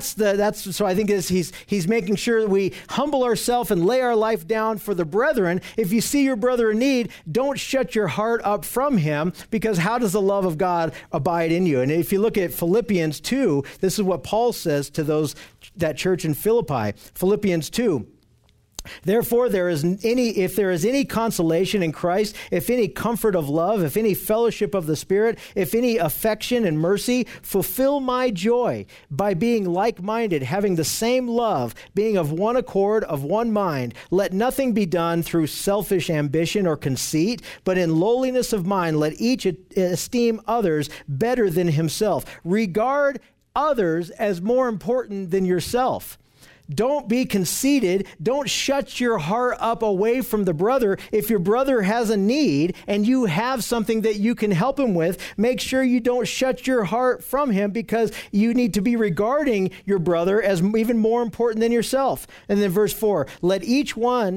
So I think he's making sure that we humble ourselves and lay our life down for the brethren. If you see your brother in need, don't shut your heart up from him, because how does the love of God abide in you? And if you look at Philippians 2, this is what Paul says to that church in Philippi. Philippians 2. Therefore, if there is any consolation in Christ, if any comfort of love, if any fellowship of the Spirit, if any affection and mercy, fulfill my joy by being like-minded, having the same love, being of one accord, of one mind. Let nothing be done through selfish ambition or conceit, but in lowliness of mind, let each esteem others better than himself. Regard others as more important than yourself. Don't be conceited. Don't shut your heart up away from the brother. If your brother has a need and you have something that you can help him with, make sure you don't shut your heart from him, because you need to be regarding your brother as even more important than yourself. And then verse 4, let each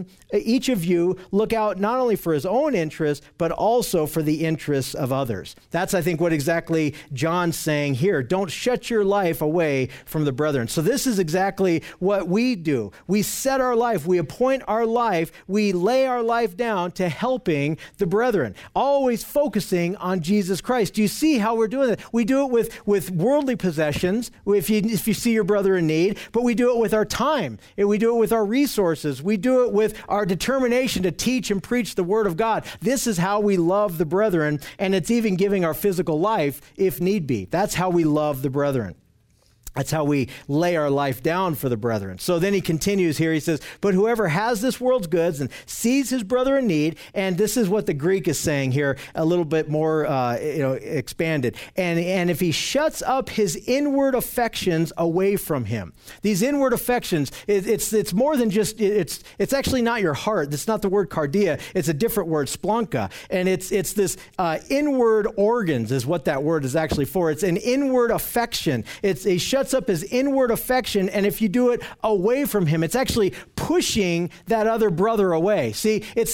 of you look out not only for his own interests, but also for the interests of others. That's, I think, what exactly John's saying here. Don't shut your life away from the brethren. So this is exactly what we do. We set our life, we appoint our life, we lay our life down to helping the brethren, always focusing on Jesus Christ. Do you see how we're doing it? We do it with worldly possessions, if you see your brother in need, but we do it with our time, and we do it with our resources, we do it with our determination to teach and preach the Word of God. This is how we love the brethren, and it's even giving our physical life if need be. That's how we love the brethren. That's how we lay our life down for the brethren. So then he continues here. He says, but whoever has this world's goods and sees his brother in need, and this is what the Greek is saying here, a little bit more expanded. And if he shuts up his inward affections away from him. These inward affections, it's more than just, it's actually not your heart. It's not the word cardia. It's a different word, splanka. And it's this inward organs is what that word is actually for. It's an inward affection. He shuts up his inward affection, and if you do it away from him, it's actually pushing that other brother away. See, it's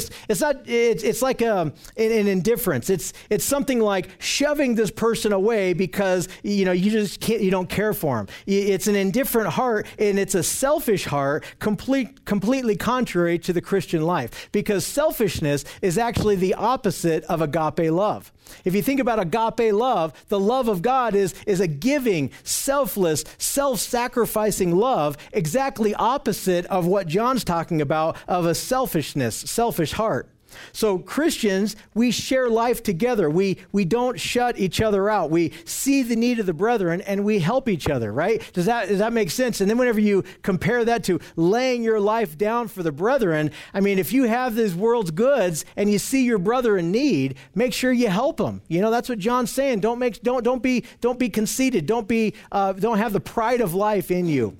like an indifference. It's something like shoving this person away because you don't care for him. It's an indifferent heart, and it's a selfish heart, completely contrary to the Christian life, because selfishness is actually the opposite of agape love. If you think about agape love, the love of God is a giving, selfless, self-sacrificing love, exactly opposite of what John's talking about of a selfish heart. So Christians, we share life together. We don't shut each other out. We see the need of the brethren and we help each other, right? Does that make sense? And then whenever you compare that to laying your life down for the brethren, I mean, if you have this world's goods and you see your brother in need, make sure you help him. You know, that's what John's saying. Don't be conceited. Don't have the pride of life in you.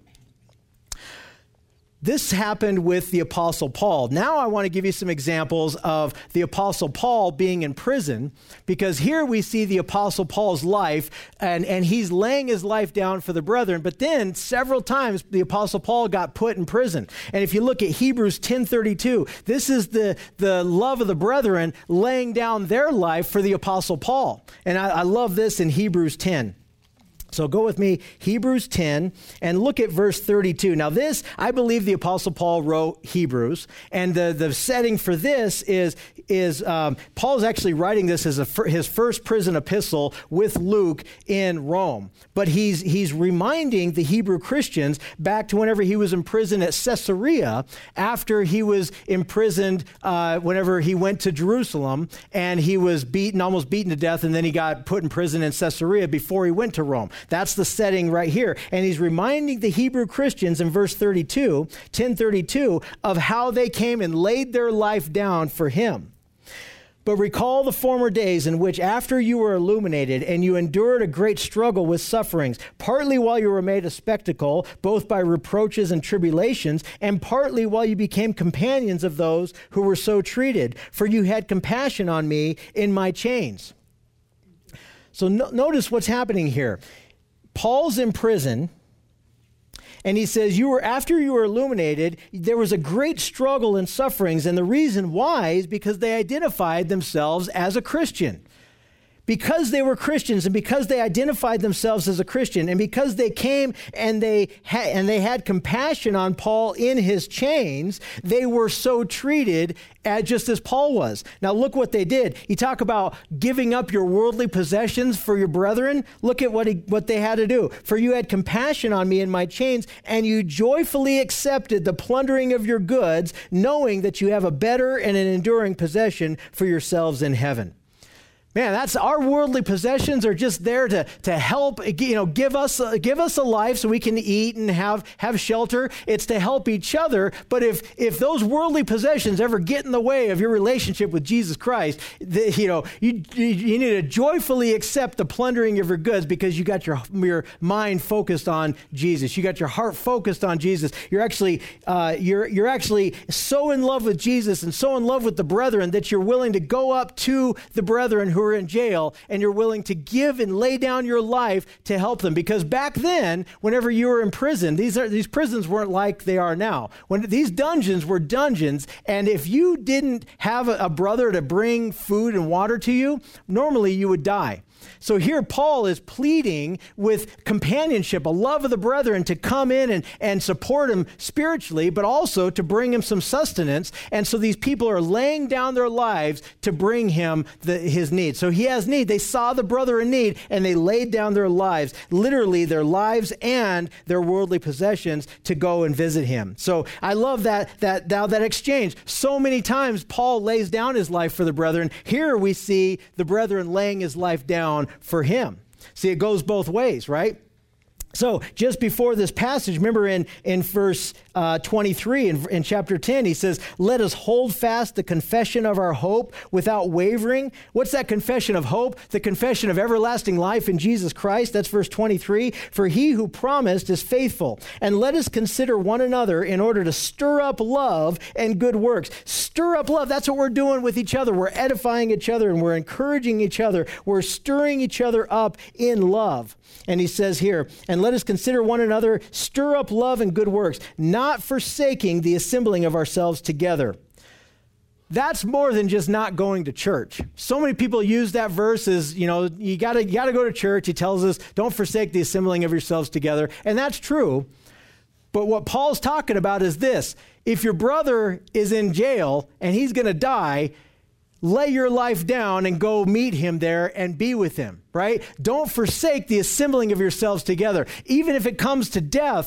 This happened with the Apostle Paul. Now I want to give you some examples of the Apostle Paul being in prison, because here we see the Apostle Paul's life, and he's laying his life down for the brethren, but then several times the Apostle Paul got put in prison. And if you look at Hebrews 10:32, this is the love of the brethren laying down their life for the Apostle Paul. And I love this in Hebrews 10. So go with me, Hebrews 10, and look at verse 32. Now this, I believe the Apostle Paul wrote Hebrews, and the setting for this is Paul's actually writing this as his first prison epistle with Luke in Rome. But he's reminding the Hebrew Christians back to whenever he was in prison at Caesarea, after he was imprisoned whenever he went to Jerusalem, and he was almost beaten to death, and then he got put in prison in Caesarea before he went to Rome. That's the setting right here. And he's reminding the Hebrew Christians in verse 32, 10:32, of how they came and laid their life down for him. But recall the former days in which, after you were illuminated and you endured a great struggle with sufferings, partly while you were made a spectacle, both by reproaches and tribulations, and partly while you became companions of those who were so treated. For you had compassion on me in my chains. So notice what's happening here. Paul's in prison, and he says, after you were illuminated, there was a great struggle and sufferings, and the reason why is because they identified themselves as a Christian. Because they were Christians, and because they identified themselves as a Christian, and because they came and they had compassion on Paul in his chains, they were so treated just as Paul was. Now look what they did. You talk about giving up your worldly possessions for your brethren. Look at what they had to do. For you had compassion on me in my chains, and you joyfully accepted the plundering of your goods, knowing that you have a better and an enduring possession for yourselves in heaven. Man, that's our worldly possessions are just there to help, give us a life so we can eat and have shelter. It's to help each other. But if those worldly possessions ever get in the way of your relationship with Jesus Christ, you need to joyfully accept the plundering of your goods, because you got your mind focused on Jesus. You got your heart focused on Jesus. You're actually so in love with Jesus and so in love with the brethren that you're willing to go up to the brethren who are in jail, and you're willing to give and lay down your life to help them. Because back then, whenever you were in prison, these prisons weren't like they are now. When these dungeons were dungeons, and if you didn't have a brother to bring food and water to you, normally you would die. So here Paul is pleading with companionship, a love of the brethren, to come in and support him spiritually, but also to bring him some sustenance. And so these people are laying down their lives to bring him his need. So he has need. They saw the brother in need, and they laid down their lives, literally their lives and their worldly possessions, to go and visit him. So I love that exchange. So many times Paul lays down his life for the brethren. Here we see the brethren laying his life down for him. See, it goes both ways, right? So just before this passage, remember in verse 23 in chapter 10, he says, let us hold fast the confession of our hope without wavering. What's that confession of hope? The confession of everlasting life in Jesus Christ. That's verse 23. For he who promised is faithful. And let us consider one another in order to stir up love and good works. Stir up love. That's what we're doing with each other. We're edifying each other, and we're encouraging each other. We're stirring each other up in love. And he says here, and let us consider one another, stir up love and good works, not forsaking the assembling of ourselves together. That's more than just not going to church. So many people use that verse as, you gotta go to church. He tells us, don't forsake the assembling of yourselves together. And that's true. But what Paul's talking about is this. If your brother is in jail and he's going to die, lay your life down and go meet him there and be with him, right? Don't forsake the assembling of yourselves together. Even if it comes to death,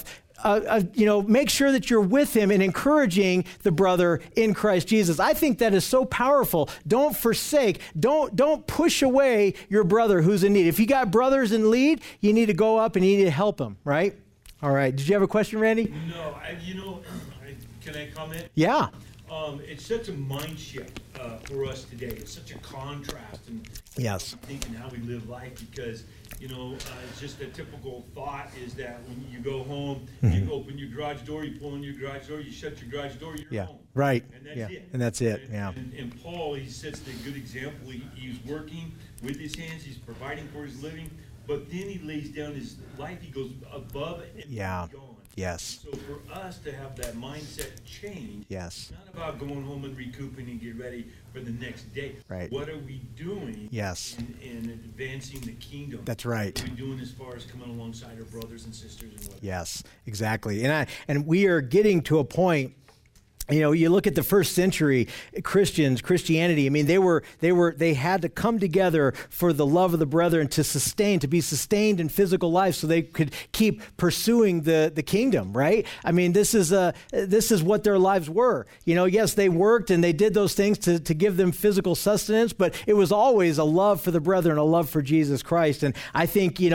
make sure that you're with him and encouraging the brother in Christ Jesus. I think that is so powerful. Don't forsake. Don't push away your brother who's in need. If you got brothers in need, you need to go up and you need to help them, right? All right. Did you have a question, Randy? No, can I comment? Yeah. It's such a mind shift for us today. It's such a contrast in Yes. thinking how we live life because, it's just a typical thought is that when you go home, you open your garage door, you pull in your garage door, you shut your garage door, you're home. Right. And that's it. And that's it. Yeah. And Paul, he sets the good example. He's working with his hands. He's providing for his living. But then he lays down his life. He goes above and beyond. Yes. So for us to have that mindset change, yes. it's not about going home and recouping and get ready for the next day. Right. What are we doing yes. in advancing the kingdom? That's right. What are we doing as far as coming alongside our brothers and sisters and whatnot? Yes, exactly. And we are getting to a point. You look at the first century Christianity. I mean, they had to come together for the love of the brethren to be sustained in physical life, so they could keep pursuing the kingdom. Right? I mean, this is what their lives were. Yes, they worked and they did those things to give them physical sustenance, but it was always a love for the brethren, a love for Jesus Christ. And I think we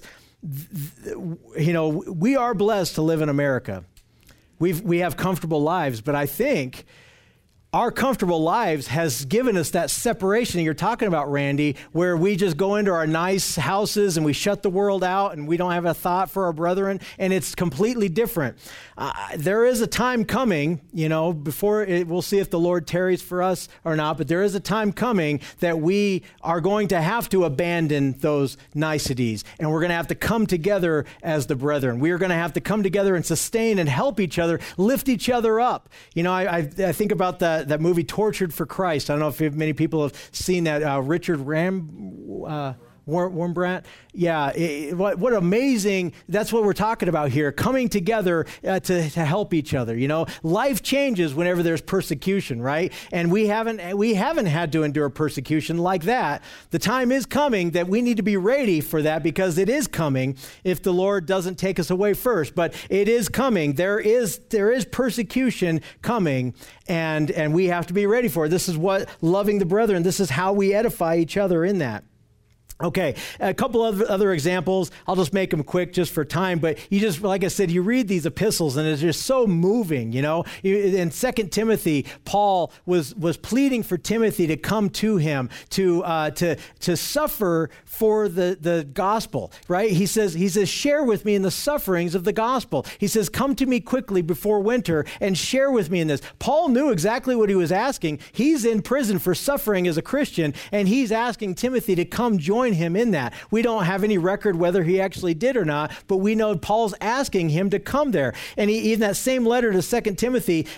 are blessed to live in America. We have comfortable lives, but I think our comfortable lives has given us that separation you're talking about, Randy, where we just go into our nice houses and we shut the world out and we don't have a thought for our brethren, and it's completely different. There is a time coming, we'll see if the Lord tarries for us or not, but there is a time coming that we are going to have to abandon those niceties, and we're going to have to come together as the brethren. We are going to have to come together and sustain and help each other, lift each other up. I think about that movie Tortured for Christ. I don't know if many people have seen that. Richard Wurmbrand. Yeah, what amazing, that's what we're talking about here, coming together to help each other. Life changes whenever there's persecution, right? And we haven't had to endure persecution like that. The time is coming that we need to be ready for that, because it is coming if the Lord doesn't take us away first. But it is coming. There is persecution coming, and we have to be ready for it. This is what loving the brethren, this is how we edify each other in that. Okay, a couple of other examples. I'll just make them quick just for time, but like I said, you read these epistles and it's just so moving, In 2 Timothy, Paul was pleading for Timothy to come to him, to suffer for the gospel, right? He says, share with me in the sufferings of the gospel. He says, come to me quickly before winter and share with me in this. Paul knew exactly what he was asking. He's in prison for suffering as a Christian, and he's asking Timothy to come join him in that. We don't have any record whether he actually did or not, but we know Paul's asking him to come there. And in that same letter to 2 Timothy,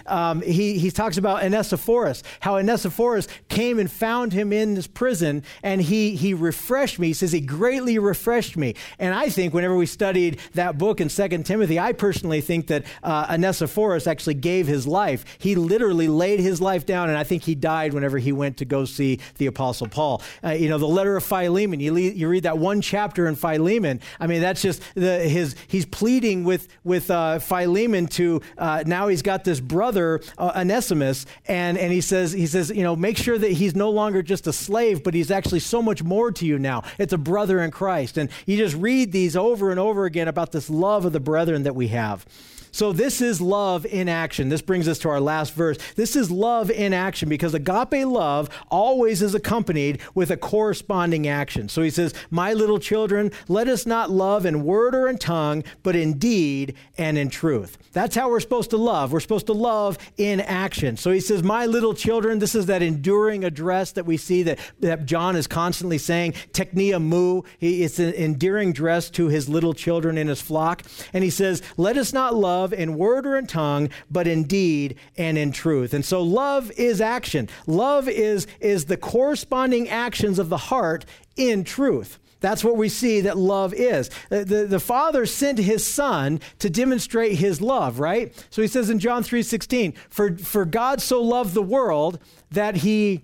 he talks about Onesiphorus, how Onesiphorus came and found him in this prison, and he refreshed me. He says he greatly refreshed me. And I think whenever we studied that book in 2 Timothy, I personally think that Onesiphorus actually gave his life. He literally laid his life down, and I think he died whenever he went to go see the Apostle Paul. The letter of Philemon, you read that one chapter in Philemon. I mean, that's just he's pleading with Philemon to now he's got this brother Onesimus, and he says make sure that he's no longer just a slave, but he's actually so much more to you now. It's a brother in Christ, and you just read these over and over again about this love of the brethren that we have. So this is love in action. This brings us to our last verse. This is love in action, because agape love always is accompanied with a corresponding action. So he says, my little children, let us not love in word or in tongue, but in deed and in truth. That's how we're supposed to love. We're supposed to love in action. So he says, my little children, this is that enduring address that we see that John is constantly saying, teknia mu. It's an endearing address to his little children in his flock. And he says, let us not love in word or in tongue, but in deed and in truth. And so love is action. Love is the corresponding actions of the heart in truth. That's what we see that love is. The Father sent his Son to demonstrate his love, right? So he says in John 3:16, for God so loved the world that he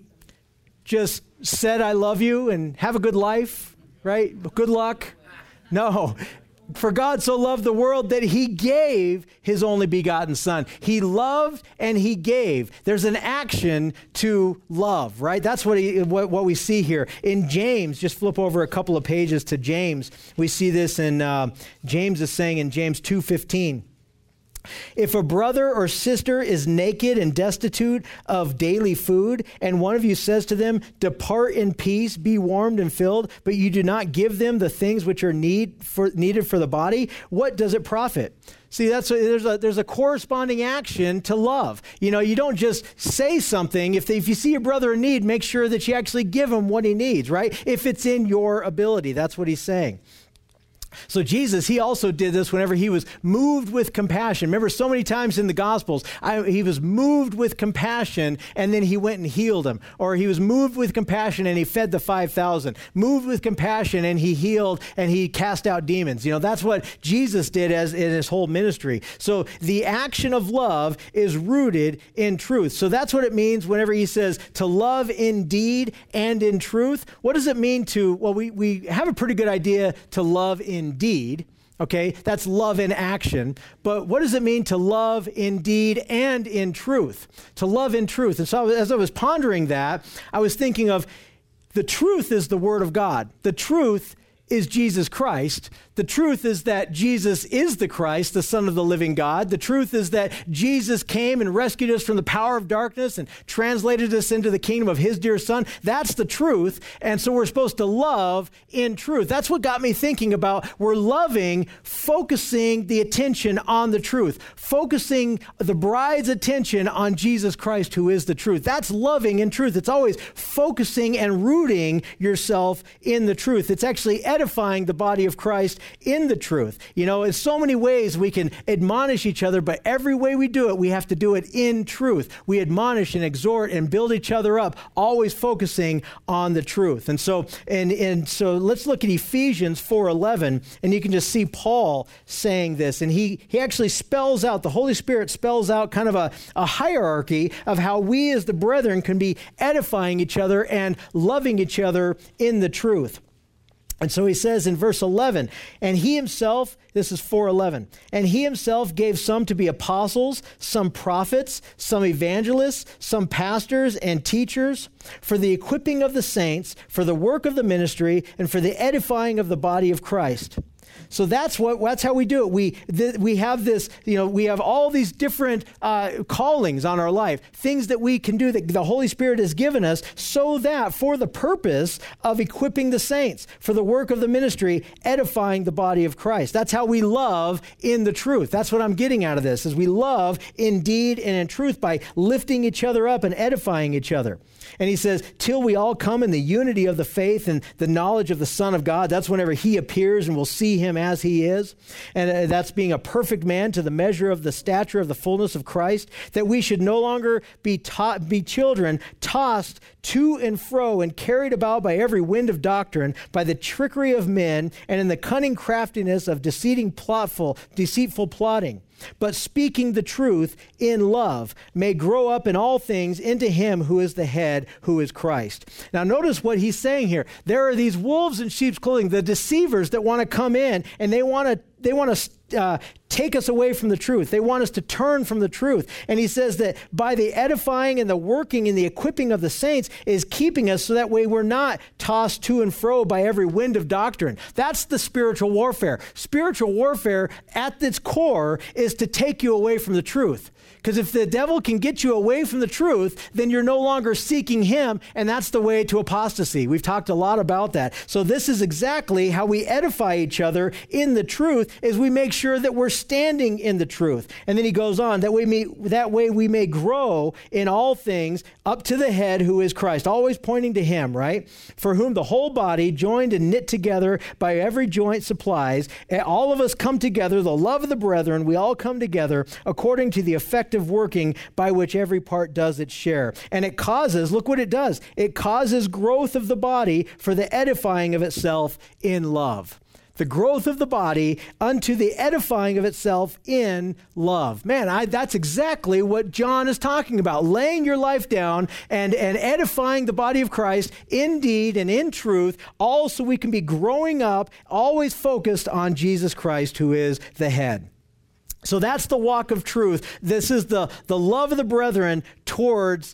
just said, I love you and have a good life, right? Good luck. No. For God so loved the world that he gave his only begotten son. He loved and he gave. There's an action to love, right? That's what we see here. In James, just flip over a couple of pages to James. We see this in, James is saying in James 2:15. If a brother or sister is naked and destitute of daily food, and one of you says to them, depart in peace, be warmed and filled, but you do not give them the things which are needed for the body, what does it profit? See, there's a corresponding action to love. You know, you don't just say something. If you see your brother in need, make sure that you actually give him what he needs, right? If it's in your ability, that's what he's saying. So Jesus, he also did this whenever he was moved with compassion. Remember, so many times in the Gospels, he was moved with compassion, and then he went and healed him. Or he was moved with compassion, and he fed the 5,000. Moved with compassion, and he healed, and he cast out demons. You know, that's what Jesus did in his whole ministry. So the action of love is rooted in truth. So that's what it means whenever he says to love in deed and in truth. What does it mean well, we have a pretty good idea to love in deed, okay? That's love in action. But what does it mean to love in deed and in truth? To love in truth. And so as I was pondering that, I was thinking of the truth is the Word of God. The truth is Jesus Christ. The truth is that Jesus is the Christ, the Son of the living God. The truth is that Jesus came and rescued us from the power of darkness and translated us into the kingdom of his dear Son. That's the truth. And so we're supposed to love in truth. That's what got me thinking about we're loving, focusing the attention on the truth, focusing the bride's attention on Jesus Christ, who is the truth. That's loving in truth. It's always focusing and rooting yourself in the truth. It's actually edifying the body of Christ in the truth. You know, in so many ways we can admonish each other, but every way we do it, we have to do it in truth. We admonish and exhort and build each other up, always focusing on the truth. And so let's look at Ephesians 4:11, and you can just see Paul saying this. And he actually spells out, the Holy Spirit spells out kind of a hierarchy of how we as the brethren can be edifying each other and loving each other in the truth. And so he says in verse 11, and he himself, this is 4:11, and he himself gave some to be apostles, some prophets, some evangelists, some pastors and teachers, for the equipping of the saints, for the work of the ministry, and for the edifying of the body of Christ. So that's how we do it. We have this, you know, we have all these different callings on our life, things that we can do that the Holy Spirit has given us so that for the purpose of equipping the saints, for the work of the ministry, edifying the body of Christ. That's how we love in the truth. That's what I'm getting out of this, is we love in deed and in truth by lifting each other up and edifying each other. And he says, till we all come in the unity of the faith and the knowledge of the Son of God. That's whenever he appears and we'll see him as he is. And that's being a perfect man to the measure of the stature of the fullness of Christ, that we should no longer be children tossed to and fro and carried about by every wind of doctrine, by the trickery of men, and in the cunning craftiness of deceitful plotting. But speaking the truth in love may grow up in all things into him who is the head, who is Christ. Now notice what he's saying here. There are these wolves in sheep's clothing, the deceivers that want to come in and they want to take us away from the truth. They want us to turn from the truth. And he says that by the edifying and the working and the equipping of the saints is keeping us so that way we're not tossed to and fro by every wind of doctrine. That's the spiritual warfare. Spiritual warfare at its core is to take you away from the truth. Because if the devil can get you away from the truth, then you're no longer seeking him, and that's the way to apostasy. We've talked a lot about that. So this is exactly how we edify each other in the truth, is we make sure that we're standing in the truth. And then he goes on, that way we may grow in all things up to the head, who is Christ, always pointing to him, right? For whom the whole body, joined and knit together by every joint supplies, and all of us come together, the love of the brethren, we all come together according to the effective working by which every part does its share. And it causes, look what it does, it causes growth of the body for the edifying of itself in love. the growth of the body unto the edifying of itself in love. Man, that's exactly what John is talking about. Laying your life down and edifying the body of Christ in deed and in truth, all so we can be growing up, always focused on Jesus Christ, who is the head. So that's the walk of truth. This is the love of the brethren towards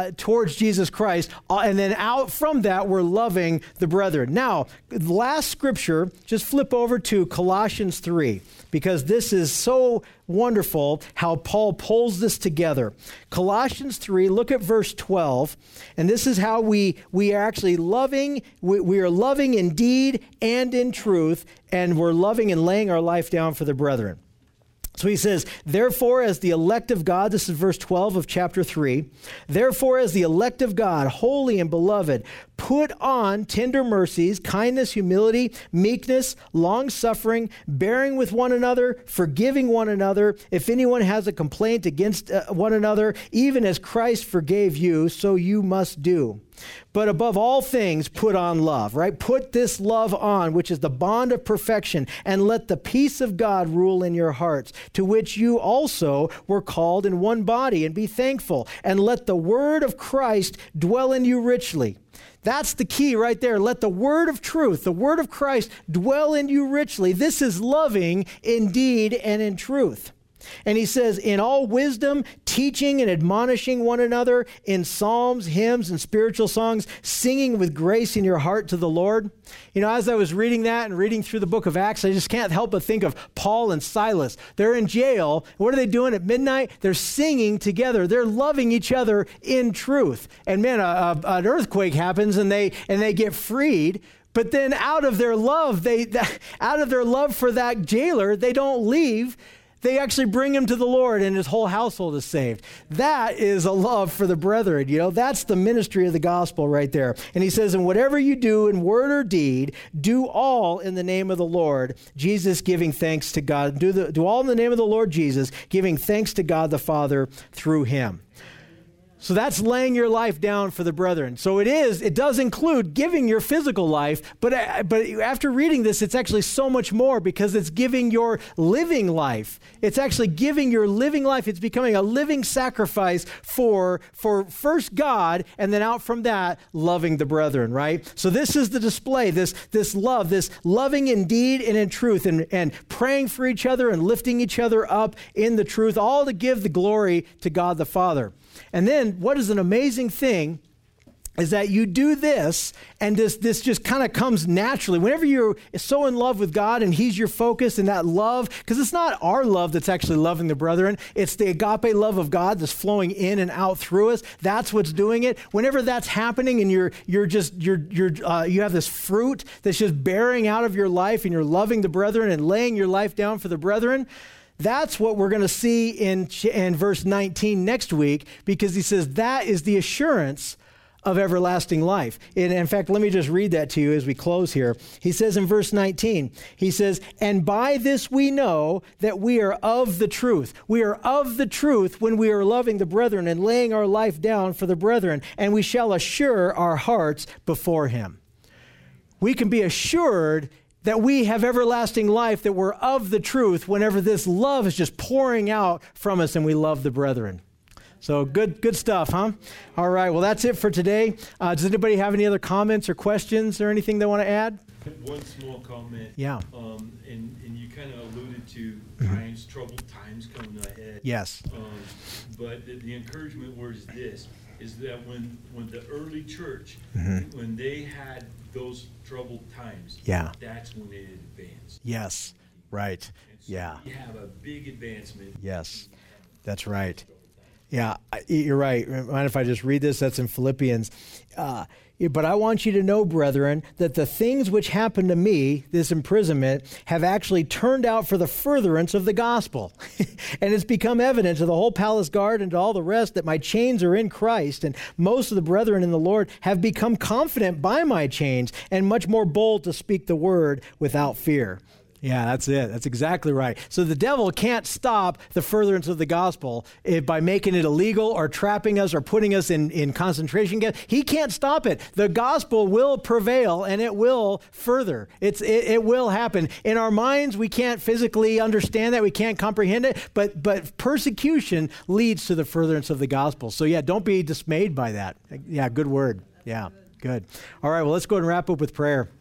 Jesus Christ. And then out from that, we're loving the brethren. Now, last scripture, just flip over to Colossians 3, because this is so wonderful how Paul pulls this together. Colossians 3, look at verse 12. And this is how we are actually loving. We are loving in deed and in truth. And we're loving and laying our life down for the brethren. So he says, therefore, as the elect of God, this is verse 12 of chapter 3, therefore, as the elect of God, holy and beloved, put on tender mercies, kindness, humility, meekness, long-suffering, bearing with one another, forgiving one another. If anyone has a complaint against one another, even as Christ forgave you, so you must do. But above all things, put on love, right? Put this love on, which is the bond of perfection, and let the peace of God rule in your hearts, to which you also were called in one body, and be thankful. And let the word of Christ dwell in you richly. That's the key right there. Let the word of truth, the word of Christ, dwell in you richly. This is loving in deed and in truth. And he says, in all wisdom, teaching and admonishing one another in psalms, hymns, and spiritual songs, singing with grace in your heart to the Lord. You know, as I was reading that and reading through the book of Acts, I just can't help but think of Paul and Silas. They're in jail. What are they doing at midnight? They're singing together. They're loving each other in truth. And man, an earthquake happens and they get freed. But then out of their love, out of their love for that jailer, they don't leave. They actually bring him to the Lord, and his whole household is saved. That is a love for the brethren. You know, that's the ministry of the gospel right there. And he says, and whatever you do in word or deed, do all in the name of the Lord, Jesus, giving thanks to God. Do all in the name of the Lord Jesus, giving thanks to God the Father through him. So that's laying your life down for the brethren. So it does include giving your physical life, but after reading this, it's actually so much more, because it's giving your living life. It's actually giving your living life. It's becoming a living sacrifice for first God, and then out from that, loving the brethren, right? So this is the display, this love, this loving in deed and in truth, and praying for each other and lifting each other up in the truth, all to give the glory to God the Father. And then what is an amazing thing is that you do this, and this just kind of comes naturally. Whenever you're so in love with God and he's your focus, and that love, because it's not our love that's actually loving the brethren, it's the agape love of God that's flowing in and out through us. That's what's doing it. Whenever that's happening and you have this fruit that's just bearing out of your life, and you're loving the brethren and laying your life down for the brethren, that's what we're going to see in verse 19 next week, because he says that is the assurance of everlasting life. And in fact, let me just read that to you as we close here. He says in verse 19, he says, and by this we know that we are of the truth. We are of the truth when we are loving the brethren and laying our life down for the brethren, and we shall assure our hearts before him. We can be assured that we have everlasting life, that we're of the truth whenever this love is just pouring out from us and we love the brethren. So good stuff, huh? All right, well, that's it for today. Does anybody have any other comments or questions or anything they want to add? One small comment. Yeah. And you kind of alluded to times, troubled times coming ahead. Yes. But the encouragement word is this, is that when the early church, when they had those troubled times, that's when it advanced. Yes, right. So you have a big advancement. Yes, that's right. Yeah, you're right. Mind if I just read this? That's in Philippians. But I want you to know, brethren, that the things which happened to me, this imprisonment, have actually turned out for the furtherance of the gospel. And it's become evident to the whole palace guard and to all the rest that my chains are in Christ. And most of the brethren in the Lord have become confident by my chains and much more bold to speak the word without fear. Yeah, that's it. That's exactly right. So the devil can't stop the furtherance of the gospel by making it illegal or trapping us or putting us in concentration camps. He can't stop it. The gospel will prevail and it will further. It will happen. In our minds, we can't physically understand that. We can't comprehend it. But persecution leads to the furtherance of the gospel. So yeah, don't be dismayed by that. Yeah, good word. Yeah, good. All right, well, let's go ahead and wrap up with prayer.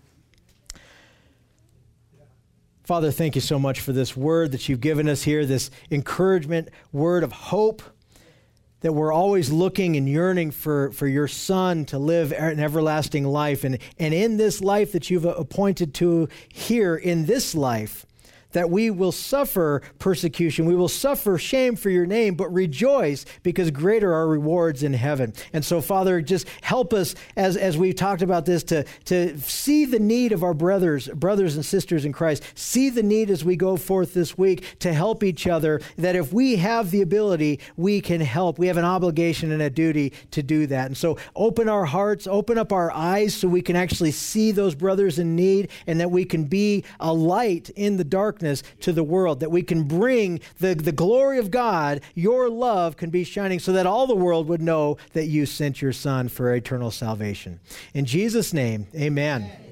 Father, thank you so much for this word that you've given us here, this encouragement, word of hope, that we're always looking and yearning for your Son to live an everlasting life. And in this life that you've appointed to here in this life, that we will suffer persecution, we will suffer shame for your name, but rejoice because greater are rewards in heaven. And so, Father, just help us as we've talked about this to see the need of our brothers and sisters in Christ, see the need as we go forth this week to help each other, that if we have the ability, we can help. We have an obligation and a duty to do that. And so open our hearts, open up our eyes so we can actually see those brothers in need, and that we can be a light in the darkness to the world, that we can bring the glory of God, your love can be shining so that all the world would know that you sent your Son for eternal salvation. In Jesus' name, amen.